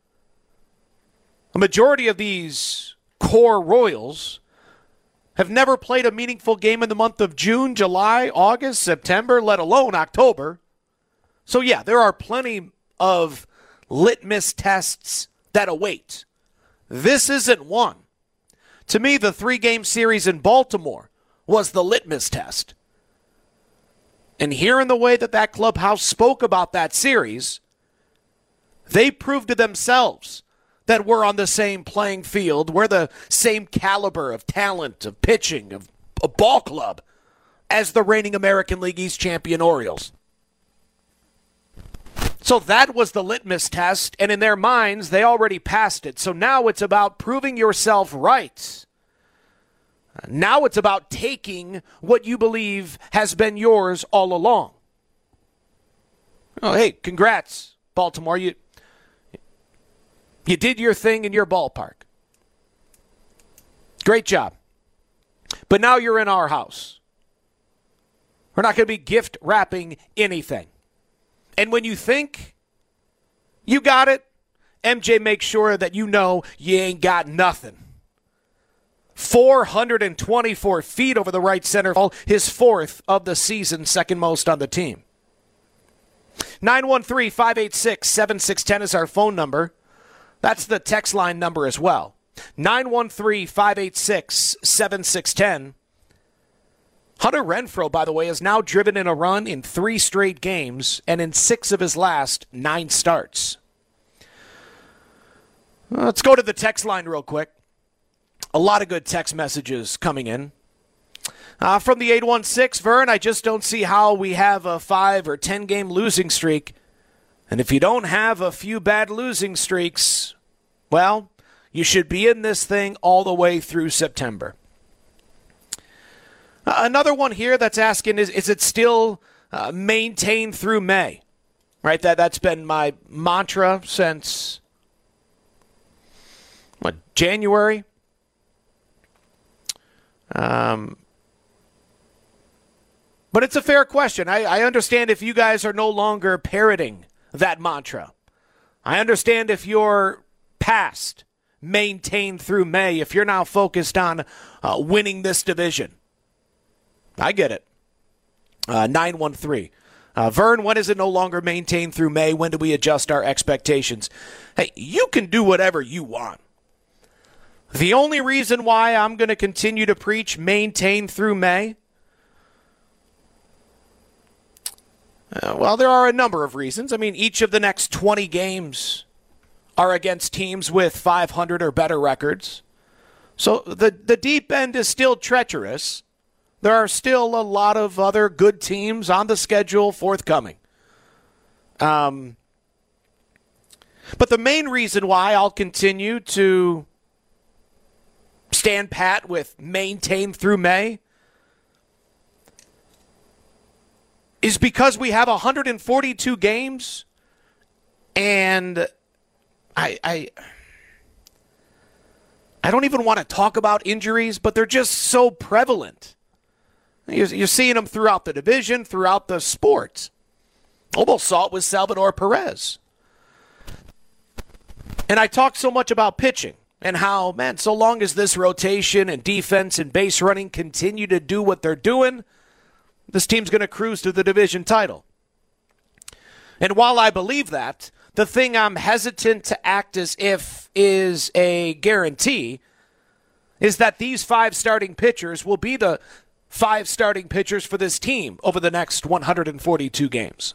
A majority of these core Royals have never played a meaningful game in the month of June, July, August, September, let alone October. So, yeah, there are plenty of litmus tests that await. This isn't one. To me, the three-game series in Baltimore was the litmus test. And hearing the way that that clubhouse spoke about that series, they proved to themselves that we're on the same playing field. We're the same caliber of talent, of pitching, of a ball club as the reigning American League East champion Orioles. So that was the litmus test, and in their minds, they already passed it. So now it's about proving yourself right. Now it's about taking what you believe has been yours all along. Oh, hey, congrats, Baltimore. You You did your thing in your ballpark. Great job. But now you're in our house. We're not going to be gift wrapping anything. And when you think you got it, M J makes sure that you know you ain't got nothing. four hundred twenty-four feet over the right center wall, his fourth of the season, second most on the team. nine one three, five eight six, seven six one zero is our phone number. That's the text line number as well. nine one three, five eight six, seven six one zero. Hunter Renfroe, by the way, has now driven in a run in three straight games and in six of his last nine starts. Let's go to the text line real quick. A lot of good text messages coming in. Uh, from the eight one six, Vern, I just don't see how we have a five or ten game losing streak. And if you don't have a few bad losing streaks, well, you should be in this thing all the way through September. Uh, another one here that's asking, is, is it still uh, maintained through May? Right, that, that's been my mantra since, what, January? Um, but it's a fair question. I, I understand if you guys are no longer parroting that mantra. I understand if you're past maintained through May, if you're now focused on uh, winning this division. I get it. Uh, nine one three. Uh, Vern, when is it no longer maintained through May? When do we adjust our expectations? Hey, you can do whatever you want. The only reason why I'm going to continue to preach maintain through May, uh, well, there are a number of reasons. I mean, each of the next twenty games are against teams with five hundred or better records. So the, the deep end is still treacherous. There are still a lot of other good teams on the schedule forthcoming. Um, but the main reason why I'll continue to stand pat with maintain through May is because we have one hundred forty-two games, and I I I don't even want to talk about injuries, but they're just so prevalent. You're, you're seeing them throughout the division, throughout the sport. Almost saw it with Salvador Perez. And I talked so much about pitching and how, man, so long as this rotation and defense and base running continue to do what they're doing, this team's going to cruise to the division title. And while I believe that, the thing I'm hesitant to act as if is a guarantee is that these five starting pitchers will be the five starting pitchers for this team over the next one hundred forty-two games.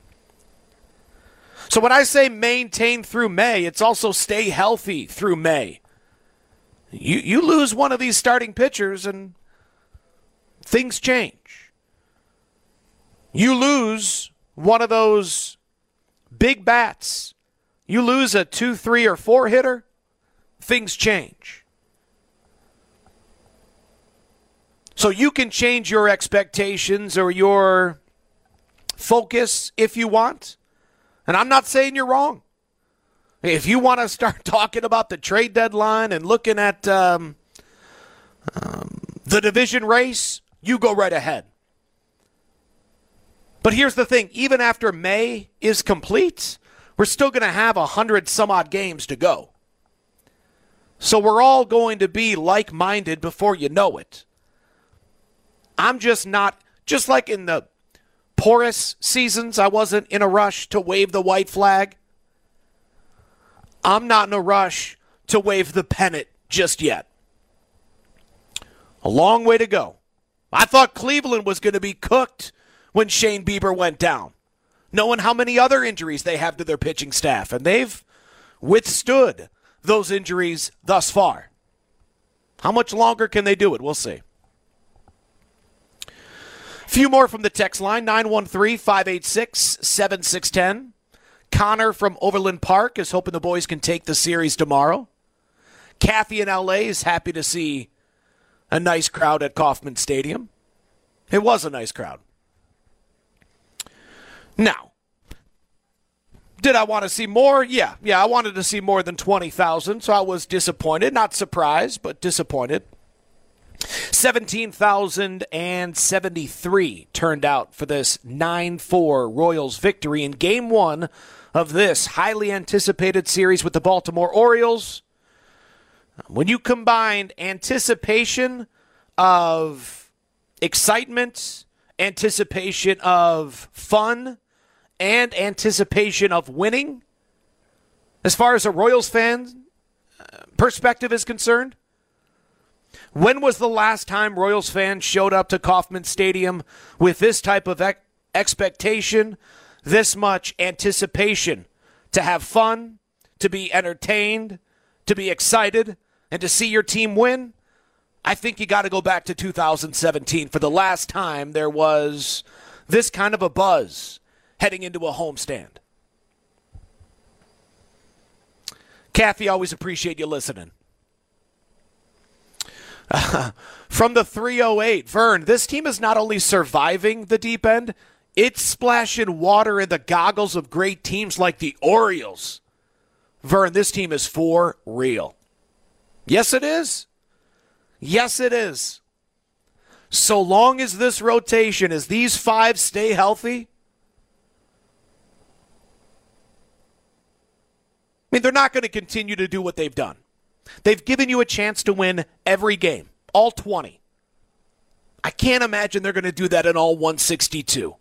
So when I say maintain through May, it's also stay healthy through May. You you lose one of these starting pitchers and things change. You lose one of those big bats. You lose a two, three, or four hitter, things change. So you can change your expectations or your focus if you want. And I'm not saying you're wrong. If you want to start talking about the trade deadline and looking at um, um, the division race, you go right ahead. But here's the thing. Even after May is complete, we're still going to have a hundred some odd games to go. So we're all going to be like-minded before you know it. I'm just not, just like in the porous seasons, I wasn't in a rush to wave the white flag. I'm not in a rush to wave the pennant just yet. A long way to go. I thought Cleveland was going to be cooked when Shane Bieber went down, knowing how many other injuries they have to their pitching staff, and they've withstood those injuries thus far. How much longer can they do it? We'll see. Few more from the text line, nine one three, five eight six, seven six one zero. Connor from Overland Park is hoping the boys can take the series tomorrow. Kathy in L A is happy to see a nice crowd at Kauffman Stadium. It was a nice crowd. Now, did I want to see more? Yeah, yeah, I wanted to see more than twenty thousand, so I was disappointed. Not surprised, but disappointed. seventeen thousand seventy-three turned out for this nine four Royals victory in Game one of this highly anticipated series with the Baltimore Orioles. When you combine anticipation of excitement, anticipation of fun, and anticipation of winning, as far as a Royals fan perspective is concerned, when was the last time Royals fans showed up to Kauffman Stadium with this type of ex- expectation, this much anticipation to have fun, to be entertained, to be excited, and to see your team win? I think you got to go back to two thousand seventeen for the last time there was this kind of a buzz heading into a homestand. Kathy, always appreciate you listening. Uh, from the three oh eight, Vern, this team is not only surviving the deep end, it's splashing water in the goggles of great teams like the Orioles. Vern, this team is for real. Yes, it is. Yes, it is. So long as this rotation, as these five stay healthy, I mean, they're not going to continue to do what they've done. They've given you a chance to win every game, all twenty. I can't imagine they're going to do that in all one sixty-two.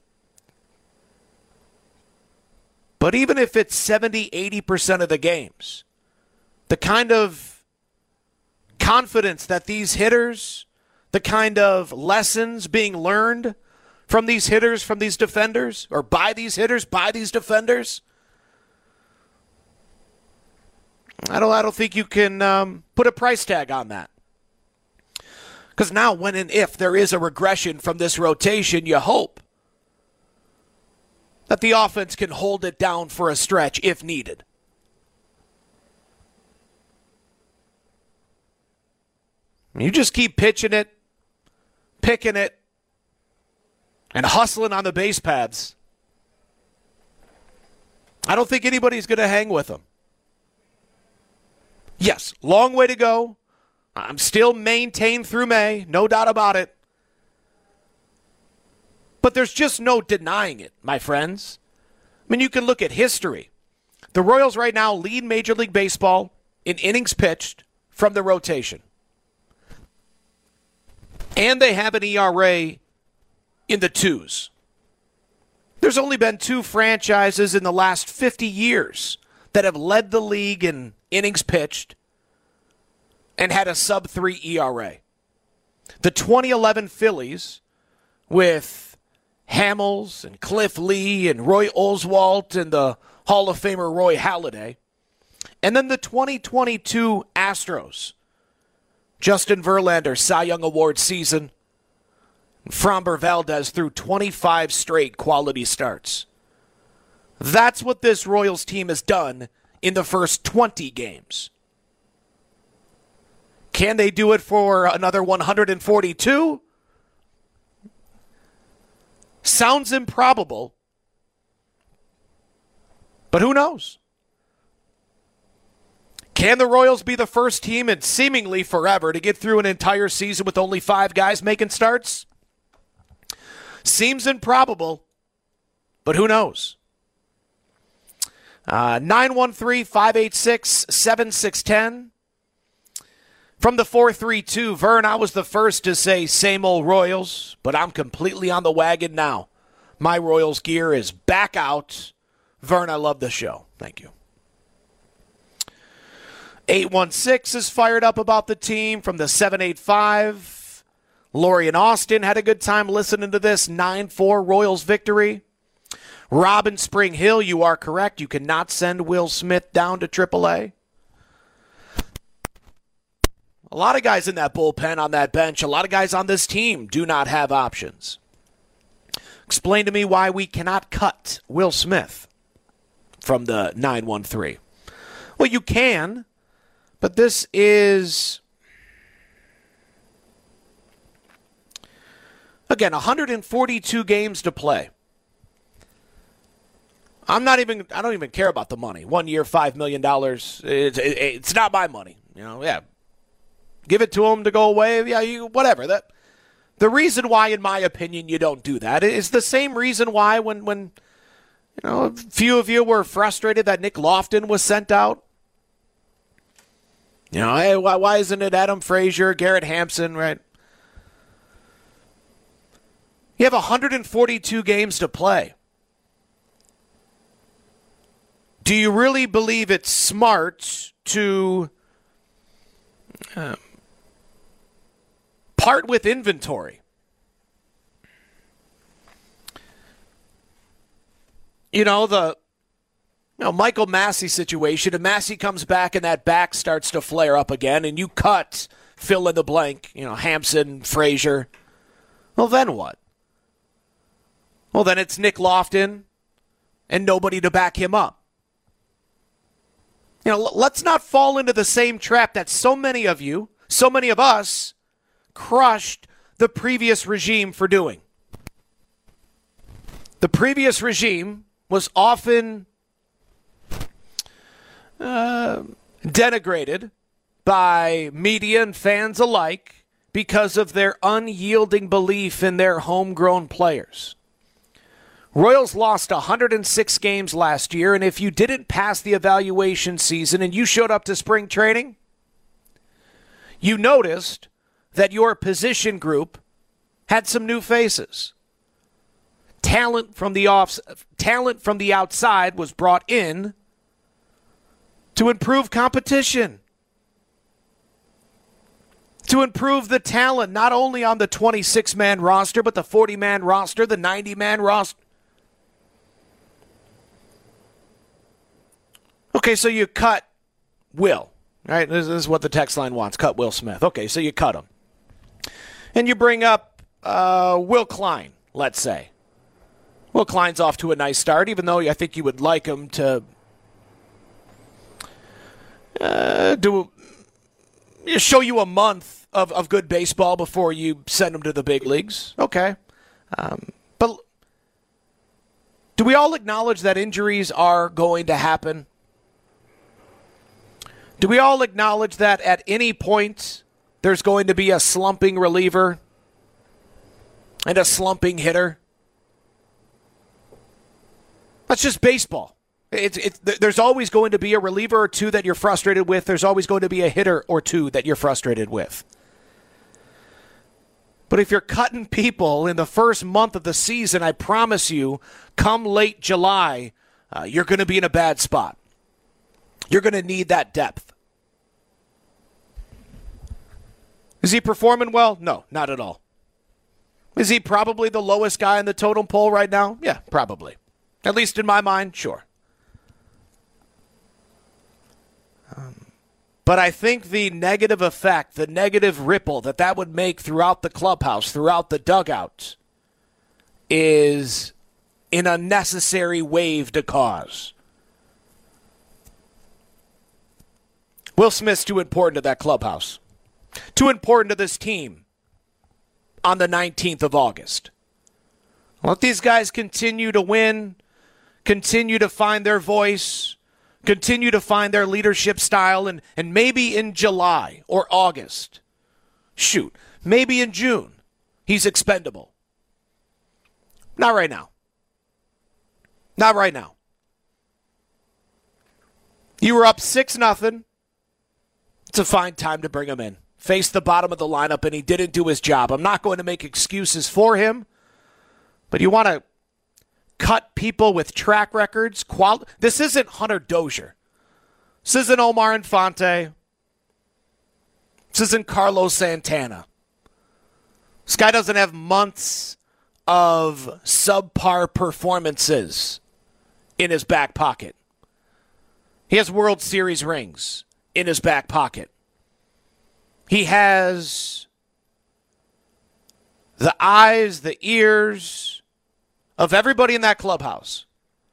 But even if it's seventy, eighty percent of the games, the kind of confidence that these hitters, the kind of lessons being learned from these hitters, from these defenders, or by these hitters, by these defenders, I don't, I don't think you can um, put a price tag on that. Because now, when and if there is a regression from this rotation, you hope that the offense can hold it down for a stretch if needed. You just keep pitching it, picking it, and hustling on the base paths. I don't think anybody's going to hang with them. Yes, long way to go. I'm still maintained through May, no doubt about it. But there's just no denying it, my friends. I mean, you can look at history. The Royals right now lead Major League Baseball in innings pitched from the rotation. And they have an E R A in the twos. There's only been two franchises in the last fifty years that have led the league in innings pitched and had a sub three E R A. The twenty eleven Phillies with Hamels and Cliff Lee and Roy Oswalt and the Hall of Famer Roy Halladay. And then the twenty twenty-two Astros. Justin Verlander, Cy Young Award season. Framber Valdez threw twenty-five straight quality starts. That's what this Royals team has done in the first twenty games. Can they do it for another one hundred forty-two? Sounds improbable, but who knows? Can the Royals be the first team in seemingly forever to get through an entire season with only five guys making starts? Seems improbable, but who knows? Uh, nine one three, five eight six, seven six one zero. From the four three two, Vern, I was the first to say same old Royals, but I'm completely on the wagon now. My Royals gear is back out. Vern, I love the show. Thank you. eight one six is fired up about the team from the seven eight five. Lori in Austin had a good time listening to this nine four Royals victory. Rob in Spring Hill, you are correct. You cannot send Will Smith down to triple A. A lot of guys in that bullpen, on that bench, a lot of guys on this team do not have options. Explain to me why we cannot cut Will Smith from the nine one three. Well, you can, but this is, again, one hundred forty-two games to play. I'm not even, I don't even care about the money. One year, five million dollars. It's, it, it's not my money. You know, yeah. Give it to him to go away. Yeah, you, whatever. That, the reason why, in my opinion, you don't do that is the same reason why when, when you know, a few of you were frustrated that Nick Lofton was sent out. You know, hey, why, why isn't it Adam Frazier, Garrett Hampson, right? You have one hundred forty-two games to play. Do you really believe it's smart to uh, part with inventory? You know, the you know, Michael Massey situation, and Massey comes back and that back starts to flare up again, and you cut fill in the blank, you know, Hampson, Frazier. Well, then what? Well, then it's Nick Lofton and nobody to back him up. You know, let's not fall into the same trap that so many of you, so many of us, crushed the previous regime for doing. The previous regime was often uh, denigrated by media and fans alike because of their unyielding belief in their homegrown players. Royals lost one hundred six games last year, and if you didn't pass the evaluation season and you showed up to spring training, you noticed that your position group had some new faces. Talent from the off, talent from the outside was brought in to improve competition, to improve the talent, not only on the twenty-six man roster, but the forty man roster, the ninety man roster. Okay, so you cut Will, right? This is what the text line wants, cut Will Smith. Okay, so you cut him. And you bring up uh, Will Klein, let's say. Will Klein's off to a nice start, even though I think you would like him to uh, do show you a month of, of good baseball before you send him to the big leagues. Okay. Um, but do we all acknowledge that injuries are going to happen? Do we all acknowledge that at any point there's going to be a slumping reliever and a slumping hitter? That's just baseball. It's, it's, there's always going to be a reliever or two that you're frustrated with. There's always going to be a hitter or two that you're frustrated with. But if you're cutting people in the first month of the season, I promise you, come late July, uh, you're going to be in a bad spot. You're going to need that depth. Is he performing well? No, not at all. Is he probably the lowest guy in the totem pole right now? Yeah, probably. At least in my mind, sure. Um, but I think the negative effect, the negative ripple that that would make throughout the clubhouse, throughout the dugout, is an unnecessary wave to cause. Will Smith's too important to that clubhouse. Too important to this team on the nineteenth of August. Let these guys continue to win, continue to find their voice, continue to find their leadership style, and, and maybe in July or August, shoot, maybe in June, he's expendable. Not right now. Not right now. You were up six nothing. It's a fine time to bring him in. Faced the bottom of the lineup, and he didn't do his job. I'm not going to make excuses for him, but you want to cut people with track records. Quali- this isn't Hunter Dozier. This isn't Omar Infante. This isn't Carlos Santana. This guy doesn't have months of subpar performances in his back pocket. He has World Series rings in his back pocket. He has the eyes, the ears of everybody in that clubhouse.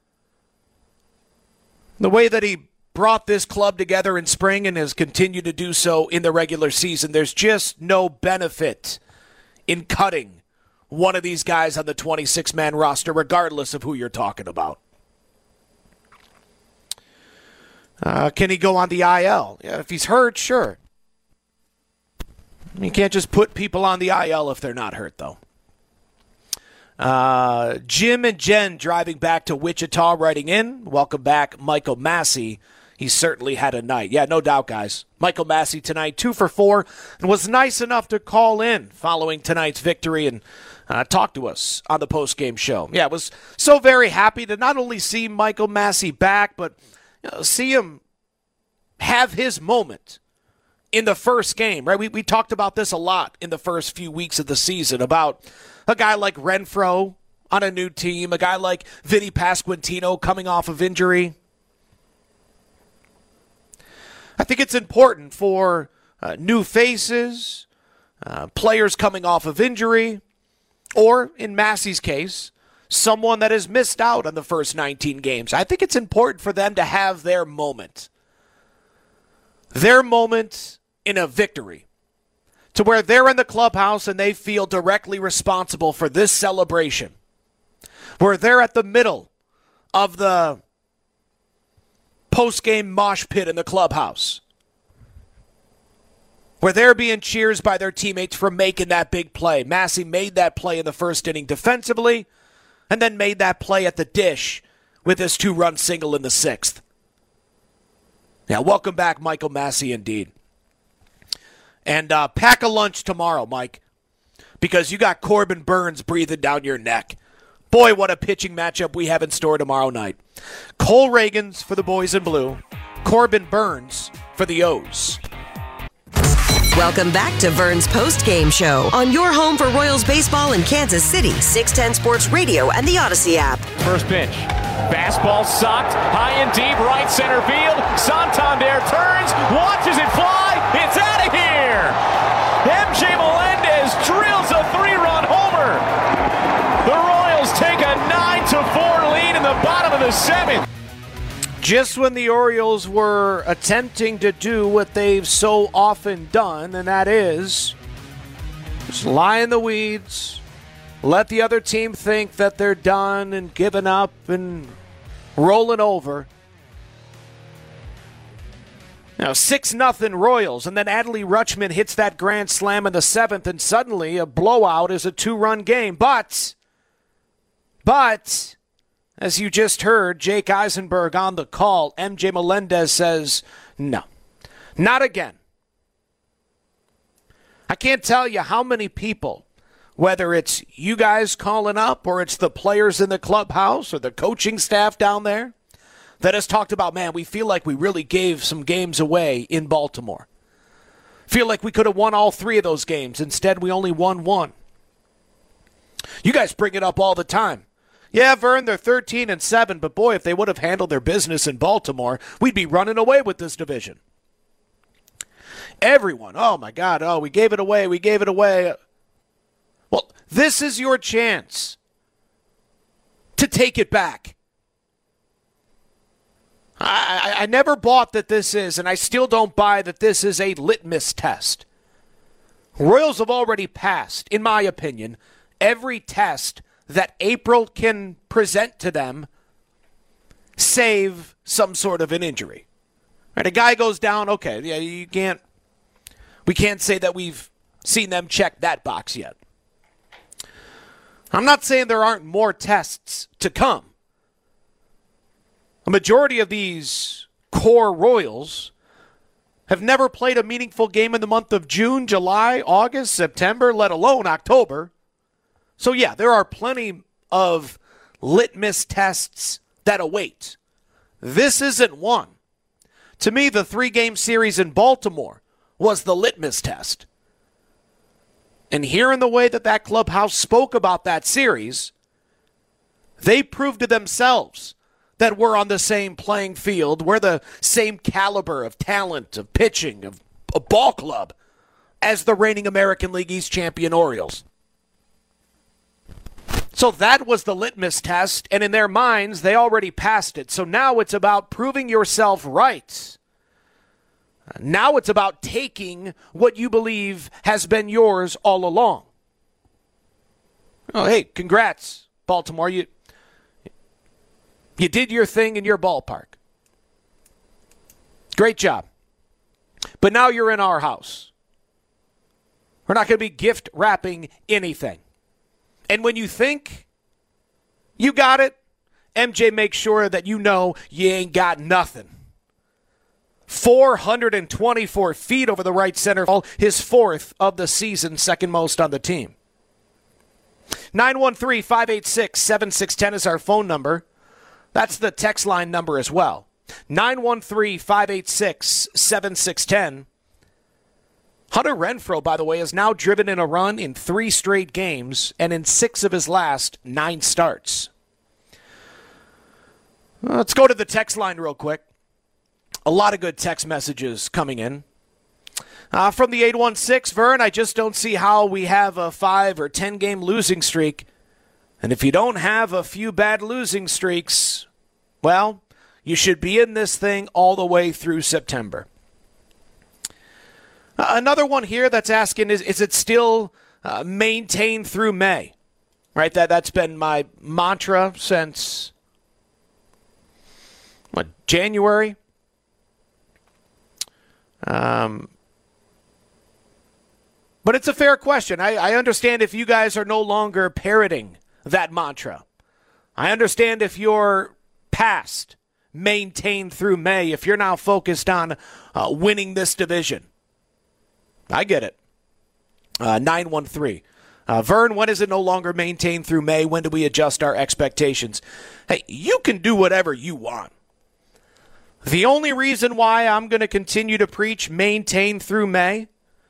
The way that he brought this club together in spring and has continued to do so in the regular season, there's just no benefit in cutting one of these guys on the twenty-six man roster, regardless of who you're talking about. Uh, can he go on the I L? Yeah, if he's hurt, sure. You can't just put people on the I L if they're not hurt, though. Uh, Jim and Jen driving back to Wichita writing in. Welcome back, Michael Massey. he certainly had a night. Yeah, no doubt, guys. Michael Massey tonight, two for four, and was nice enough to call in following tonight's victory and uh, talk to us on the post-game show. Yeah, I was so very happy to not only see Michael Massey back, but you know, see him have his moment in the first game, right? We we talked about this a lot in the first few weeks of the season about a guy like Renfroe on a new team, a guy like Vinny Pasquantino coming off of injury. I think it's important for uh, new faces, uh, players coming off of injury, or in Massey's case, someone that has missed out on the first nineteen games. I think it's important for them to have their moment. Their moment in a victory, to where they're in the clubhouse and they feel directly responsible for this celebration, where they're at the middle of the post-game mosh pit in the clubhouse, where they're being cheers by their teammates for making that big play. Massey made that play in the first inning defensively, and then made that play at the dish with his two-run single in the sixth. Yeah, welcome back, Michael Massey, indeed. And uh, pack a lunch tomorrow, Mike, because you got Corbin Burnes breathing down your neck. Boy, what a pitching matchup we have in store tomorrow night. Cole Reagans for the boys in blue, Corbin Burnes for the O's. Welcome back to Vern's Post-Game Show on your home for Royals baseball in Kansas City, six ten Sports Radio and the Odyssey app. First pitch. Fastball socked high and deep right center field. Santander turns, watches it fly. It's out of here. M J Melendez drills a three-run homer. The Royals take a nine to four lead in the bottom of the seventh. Just when the Orioles were attempting to do what they've so often done, and that is just lie in the weeds, let the other team think that they're done and giving up and rolling over. Now, six nothing Royals, and then Adley Rutschman hits that grand slam in the seventh, and suddenly a blowout is a two-run game. But, but, as you just heard, Jake Eisenberg on the call, M J Melendez says, no, not again. I can't tell you how many people, whether it's you guys calling up or it's the players in the clubhouse or the coaching staff down there, that has talked about, man, we feel like we really gave some games away in Baltimore. Feel like we could have won all three of those games. Instead, we only won one. You guys bring it up all the time. Yeah, Vern, they're thirteen and seven, but boy, if they would have handled their business in Baltimore, we'd be running away with this division. Everyone, oh my God, oh, we gave it away, we gave it away. Well, this is your chance to take it back. I, I, I never bought that this is, and I still don't buy that this is a litmus test. Royals have already passed, in my opinion, every test that April can present to them, save some sort of an injury. Right, a guy goes down, okay, yeah, you can't, we can't say that we've seen them check that box yet. I'm not saying there aren't more tests to come. A majority of these core Royals have never played a meaningful game in the month of June, July, August, September, let alone October. So, yeah, there are plenty of litmus tests that await. This isn't one. To me, the three-game series in Baltimore was the litmus test. And hearing the way that that clubhouse spoke about that series, they proved to themselves that we're on the same playing field. We're the same caliber of talent, of pitching, of a ball club as the reigning American League East champion Orioles. So that was the litmus test, and in their minds, they already passed it. So now it's about proving yourself right. Now it's about taking what you believe has been yours all along. Oh, hey, congrats, Baltimore. You You did your thing in your ballpark. Great job. But now you're in our house. We're not going to be gift wrapping anything. And when you think you got it, M J makes sure that you know you ain't got nothing. four hundred twenty-four feet over the right center wall, his fourth of the season, second most on the team. nine one three, five eight six, seven six one zero is our phone number. That's the text line number as well. nine one three, five eight six, seven six one zero. Hunter Renfroe, by the way, has now driven in a run in three straight games and in six of his last nine starts. Let's go to the text line real quick. A lot of good text messages coming in. Uh, from the eight one six, Vern, I just don't see how we have a five or ten game losing streak. And if you don't have a few bad losing streaks, well, you should be in this thing all the way through September. Uh, another one here that's asking, is, is it still uh, maintained through May? Right, that, that's been my mantra since, what, January? Um, but it's a fair question. I, I understand if you guys are no longer parroting that mantra. I understand if you're past maintained through May, if you're now focused on uh, winning this division. I get it. Uh, nine one three. Uh, Vern, when is it no longer maintained through May? When do we adjust our expectations? Hey, you can do whatever you want. The only reason why I'm going to continue to preach maintain through May,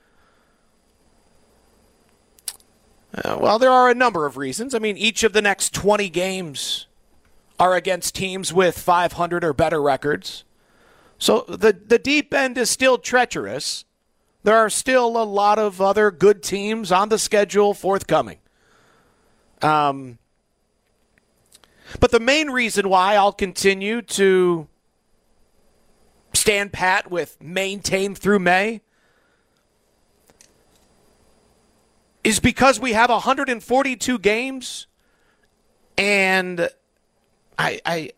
uh, well, there are a number of reasons. I mean, each of the next twenty games are against teams with five hundred or better records. So the, the deep end is still treacherous. There are still a lot of other good teams on the schedule forthcoming. Um, but the main reason why I'll continue to stand pat with maintain through May is because we have one hundred forty-two games, and I I,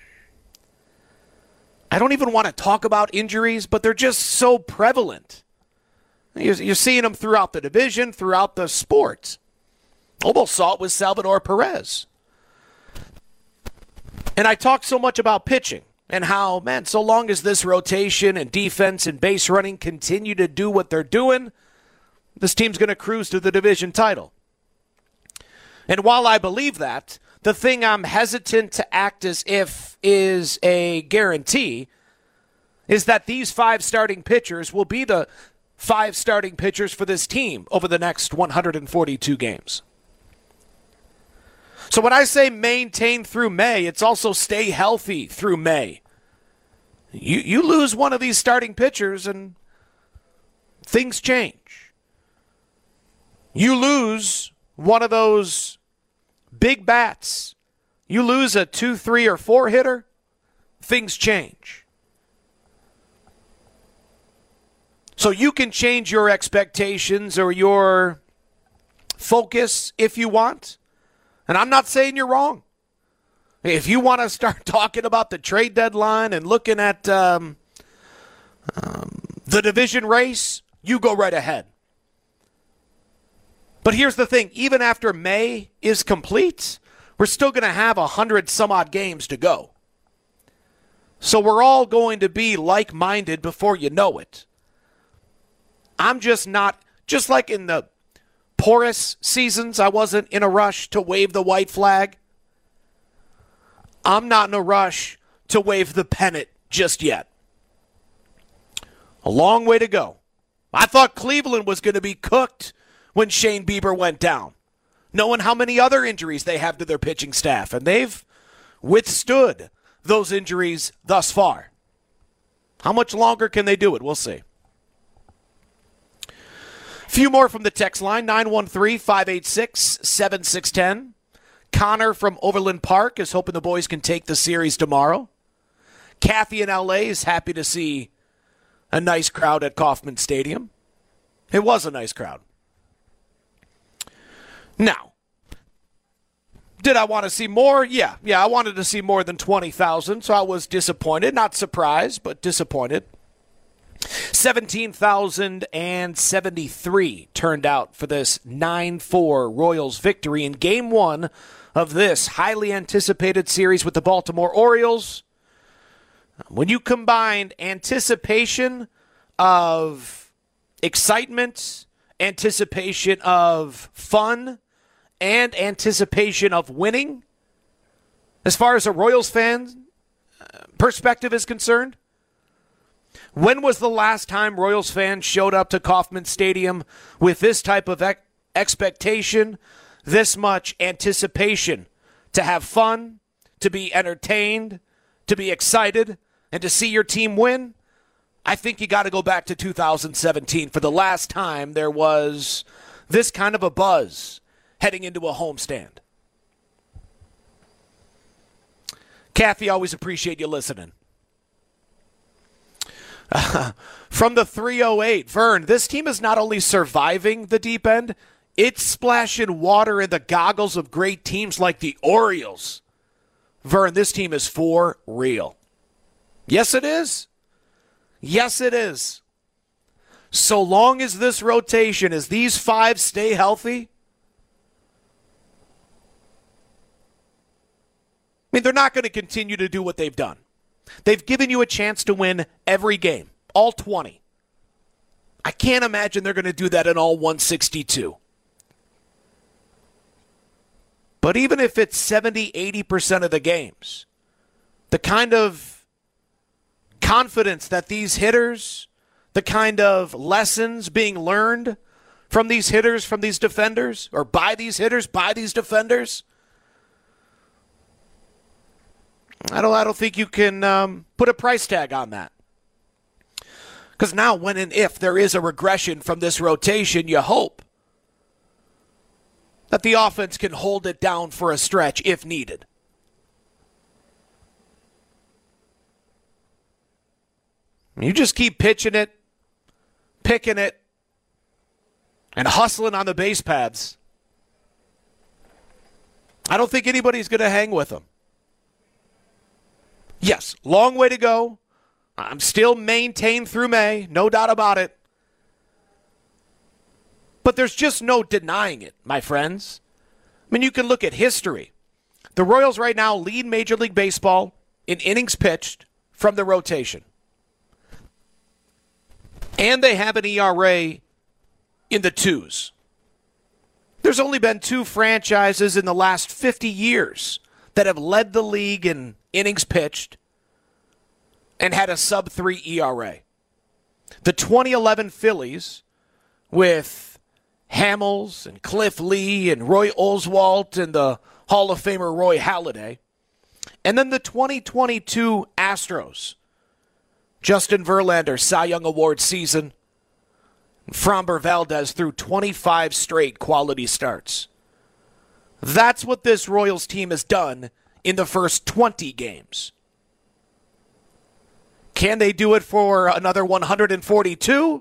I don't even want to talk about injuries, but they're just so prevalent. You're, you're seeing them throughout the division, throughout the sport. Almost saw it with Salvador Perez. And I talked so much about pitching and how, man, so long as this rotation and defense and base running continue to do what they're doing, this team's going to cruise to the division title. And while I believe that, the thing I'm hesitant to act as if is a guarantee is that these five starting pitchers will be the five starting pitchers for this team over the next one hundred forty-two games. So when I say maintain through May, it's also stay healthy through May. You you lose one of these starting pitchers and things change. You lose one of those big bats. You lose a two, three, or four hitter, things change. So you can change your expectations or your focus if you want. And I'm not saying you're wrong. If you want to start talking about the trade deadline and looking at um, um, the division race, you go right ahead. But here's the thing. Even after May is complete, we're still going to have a hundred some odd games to go. So we're all going to be like-minded before you know it. I'm just not, just like in the porous seasons, I wasn't in a rush to wave the white flag. I'm not in a rush to wave the pennant just yet. A long way to go. I thought Cleveland was going to be cooked when Shane Bieber went down, knowing how many other injuries they have to their pitching staff, and they've withstood those injuries thus far. How much longer can they do it? We'll see. Few more from the text line, nine one three, five eight six, seven six one zero. Connor from Overland Park is hoping the boys can take the series tomorrow. Kathy in L A is happy to see a nice crowd at Kauffman Stadium. It was a nice crowd. Now, did I want to see more? Yeah, yeah, I wanted to see more than twenty thousand, so I was disappointed. Not surprised, but disappointed. seventeen thousand seventy-three turned out for this nine four Royals victory in Game one of this highly anticipated series with the Baltimore Orioles. When you combine anticipation of excitement, anticipation of fun, and anticipation of winning, as far as a Royals fan perspective is concerned, when was the last time Royals fans showed up to Kauffman Stadium with this type of ex- expectation, this much anticipation to have fun, to be entertained, to be excited, and to see your team win? I think you got to go back to two thousand seventeen for the last time there was this kind of a buzz heading into a homestand. Kathy, always appreciate you listening. Uh, from the three oh eight, Vern, this team is not only surviving the deep end, it's splashing water in the goggles of great teams like the Orioles. Vern, this team is for real. Yes, it is. Yes, it is. So long as this rotation, as these five stay healthy, I mean, they're not going to continue to do what they've done. They've given you a chance to win every game, all twenty. I can't imagine they're going to do that in all one sixty-two. But even if it's seventy, eighty percent of the games, the kind of confidence that these hitters, the kind of lessons being learned from these hitters, from these defenders, or by these hitters, by these defenders, I don't, I don't think you can um, put a price tag on that. Because now, when and if there is a regression from this rotation, you hope that the offense can hold it down for a stretch if needed. You just keep pitching it, picking it, and hustling on the base paths. I don't think anybody's going to hang with them. Yes, long way to go. I'm still maintained through May, no doubt about it. But there's just no denying it, my friends. I mean, you can look at history. The Royals right now lead Major League Baseball in innings pitched from the rotation. And they have an E R A in the twos. There's only been two franchises in the last fifty years that have led the league in innings pitched and had a sub three E R A. The twenty eleven Phillies with Hamels and Cliff Lee and Roy Oswalt and the Hall of Famer Roy Halladay. And then the twenty twenty-two Astros. Justin Verlander, Cy Young Award season. Framber Valdez threw twenty-five straight quality starts. That's what this Royals team has done in the first twenty games. Can they do it for another one hundred forty-two?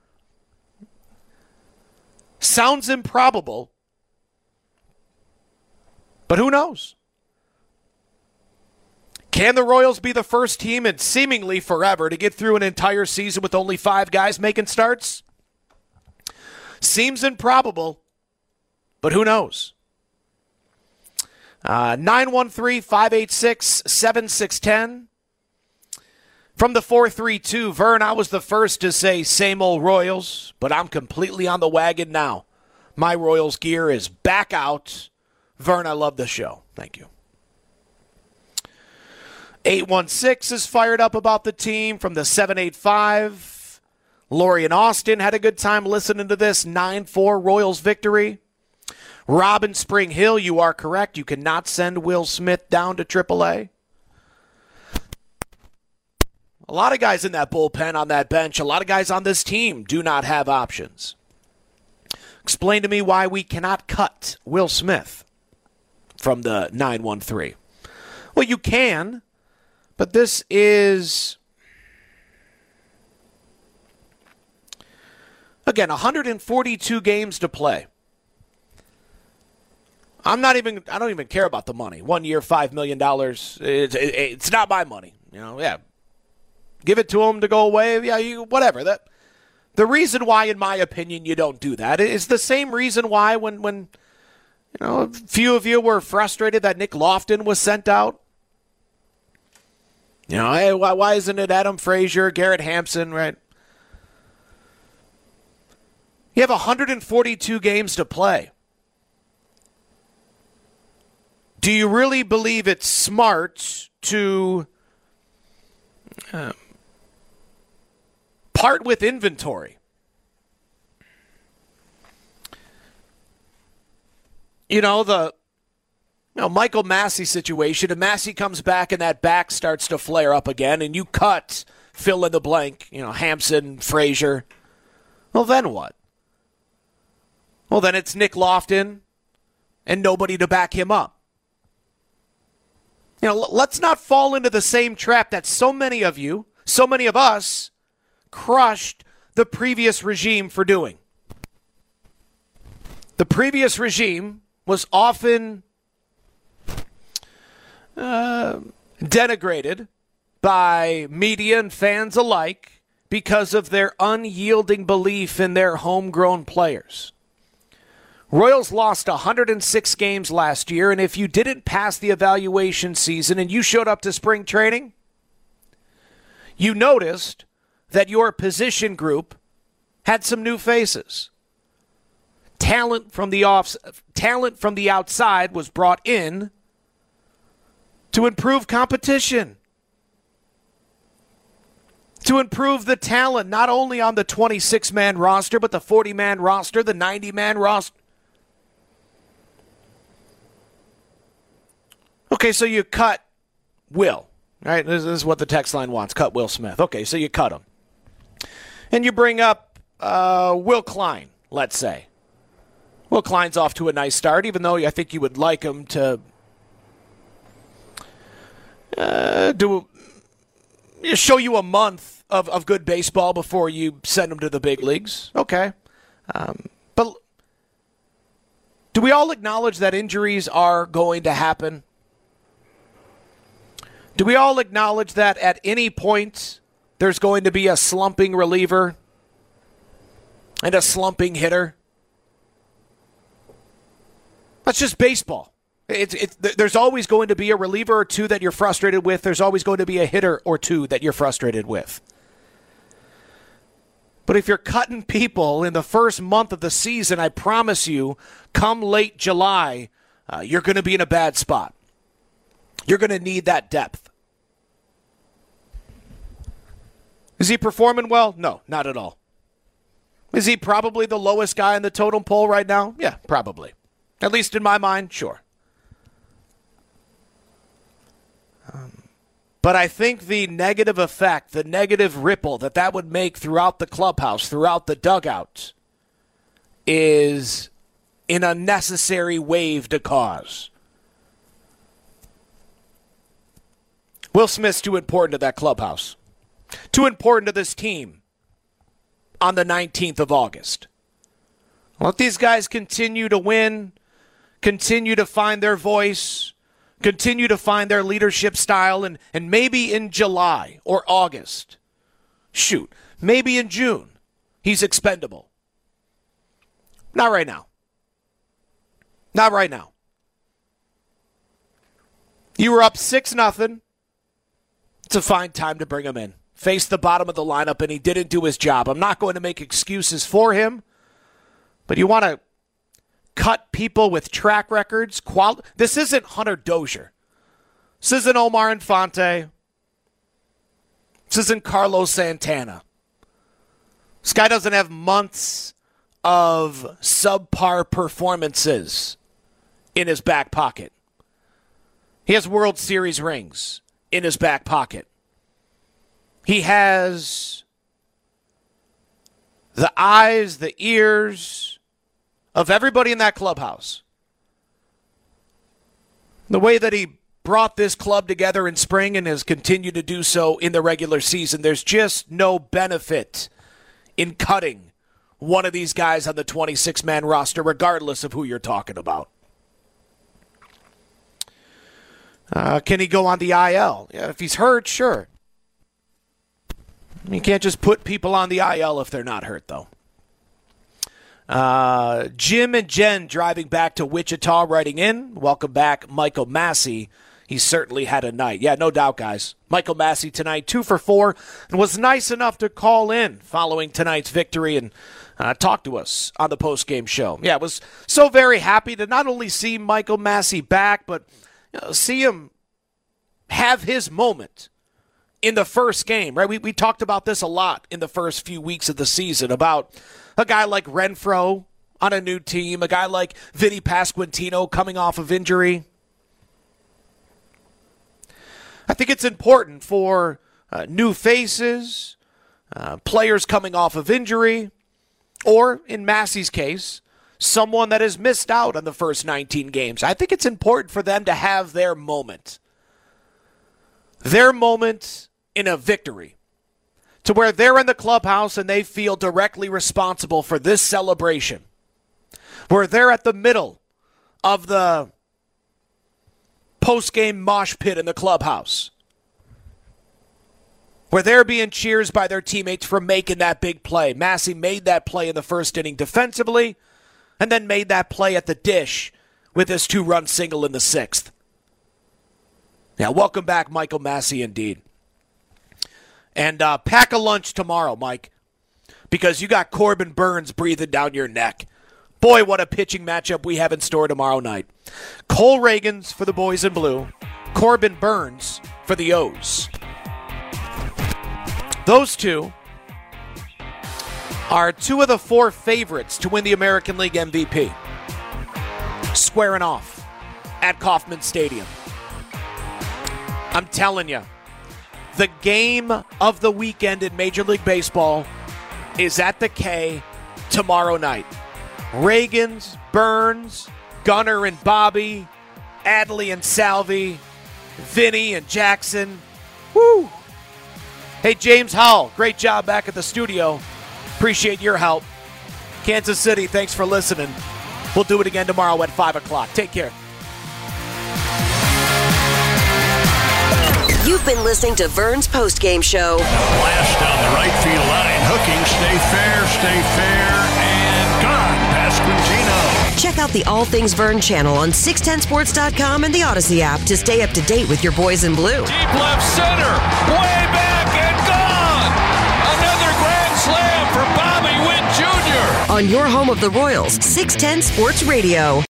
Sounds improbable, but who knows? Can the Royals be the first team in seemingly forever to get through an entire season with only five guys making starts? Seems improbable, but who knows? Uh, nine one three, five eight six, seven six one zero. From the four three two, Vern, I was the first to say same old Royals, but I'm completely on the wagon now. My Royals gear is back out. Vern, I love the show. Thank you. eight one six is fired up about the team from the seven eight five. Lori in Austin had a good time listening to this nine four Royals victory. Rob in Spring Hill, you are correct. You cannot send Will Smith down to triple A. A lot of guys in that bullpen, on that bench, a lot of guys on this team do not have options. Explain to me why we cannot cut Will Smith from the nine one three. Well, you can, but this is, again, one hundred forty-two games to play. I'm not even, I don't even care about the money. One year, five million dollars. It's, it, it's not my money. You know, yeah. Give it to him to go away. Yeah, you, whatever. That, the reason why, in my opinion, you don't do that is the same reason why when, when you know, a few of you were frustrated that Nick Lofton was sent out. You know, hey, why, why isn't it Adam Frazier, Garrett Hampson, right? You have one hundred forty-two games to play. Do you really believe it's smart to uh, part with inventory? You know, the you know, Michael Massey situation, and Massey comes back and that back starts to flare up again, and you cut fill in the blank, you know, Hampson, Frazier. Well, then what? Well, then it's Nick Lofton and nobody to back him up. You know, let's not fall into the same trap that so many of you, so many of us, crushed the previous regime for doing. The previous regime was often uh, denigrated by media and fans alike because of their unyielding belief in their homegrown players. Royals lost one hundred six games last year, and if you didn't pass the evaluation season and you showed up to spring training, you noticed that your position group had some new faces. Talent from the off, talent from the outside was brought in to improve competition, to improve the talent not only on the twenty-six man roster, but the forty man roster, the ninety man roster. Okay, so you cut Will, right? This is what the text line wants, cut Will Smith. Okay, so you cut him. And you bring up uh, Will Klein, let's say. Will Klein's off to a nice start, even though I think you would like him to uh, do show you a month of, of good baseball before you send him to the big leagues. Okay. Um, but do we all acknowledge that injuries are going to happen? Do we all acknowledge that at any point there's going to be a slumping reliever and a slumping hitter? That's just baseball. It's, it's, there's always going to be a reliever or two that you're frustrated with. There's always going to be a hitter or two that you're frustrated with. But if you're cutting people in the first month of the season, I promise you, come late July, uh, you're going to be in a bad spot. You're going to need that depth. Is he performing well? No, not at all. Is he probably the lowest guy in the totem pole right now? Yeah, probably. At least in my mind, sure. Um, but I think the negative effect, the negative ripple that that would make throughout the clubhouse, throughout the dugout, is an unnecessary wave to cause. Will Smith's too important to that clubhouse. Too important to this team on the nineteenth of August. Let these guys continue to win, continue to find their voice, continue to find their leadership style, and, and maybe in July or August, shoot, maybe in June, he's expendable. Not right now. Not right now. You were up six nothing. It's a fine time to bring him in. Faced the bottom of the lineup, and he didn't do his job. I'm not going to make excuses for him, but you want to cut people with track records. Quali- this isn't Hunter Dozier. This isn't Omar Infante. This isn't Carlos Santana. This guy doesn't have months of subpar performances in his back pocket. He has World Series rings in his back pocket. He has the eyes, the ears of everybody in that clubhouse. The way that he brought this club together in spring and has continued to do so in the regular season, there's just no benefit in cutting one of these guys on the twenty-six man roster, regardless of who you're talking about. Uh, can he go on the I L? Yeah, if he's hurt, sure. You can't just put people on the I L if they're not hurt, though. Uh, Jim and Jen driving back to Wichita, writing in. Welcome back, Michael Massey. he certainly had a night. Yeah, no doubt, guys. Michael Massey tonight, two for four, and was nice enough to call in following tonight's victory and uh, talk to us on the post-game show. Yeah, was so very happy to not only see Michael Massey back, but you know, see him have his moment in the first game, right? We we talked about this a lot in the first few weeks of the season about a guy like Renfroe on a new team, a guy like Vinny Pasquantino coming off of injury. I think it's important for uh, new faces, uh, players coming off of injury, or in Massey's case, someone that has missed out on the first nineteen games. I think it's important for them to have their moment. Their moment in a victory, to where they're in the clubhouse and they feel directly responsible for this celebration, where they're at the middle of the post-game mosh pit in the clubhouse, where they're being cheers by their teammates for making that big play. Massey made that play in the first inning defensively and then made that play at the dish with his two-run single in the sixth. Yeah, welcome back, Michael Massey, indeed. And uh, pack a lunch tomorrow, Mike, because you got Corbin Burnes breathing down your neck. Boy, what a pitching matchup we have in store tomorrow night. Cole Reagans for the boys in blue, Corbin Burnes for the O's. Those two are two of the four favorites to win the American League M V P, squaring off at Kauffman Stadium. I'm telling you, the game of the weekend in Major League Baseball is at the K tomorrow night. Reagans, Burnes, Gunnar and Bobby, Adley and Salvi, Vinny and Jackson. Woo! Hey, James Howell, great job back at the studio. Appreciate your help. Kansas City, thanks for listening. We'll do it again tomorrow at five o'clock. Take care. You've been listening to Vern's postgame show. Blast down the right field line. Hooking, stay fair, stay fair, and gone. Pasquantino. Check out the All Things Vern channel on six ten sports dot com and the Odyssey app to stay up to date with your boys in blue. Deep left center, way back and gone. Another grand slam for Bobby Witt Junior On your home of the Royals, six ten Sports Radio.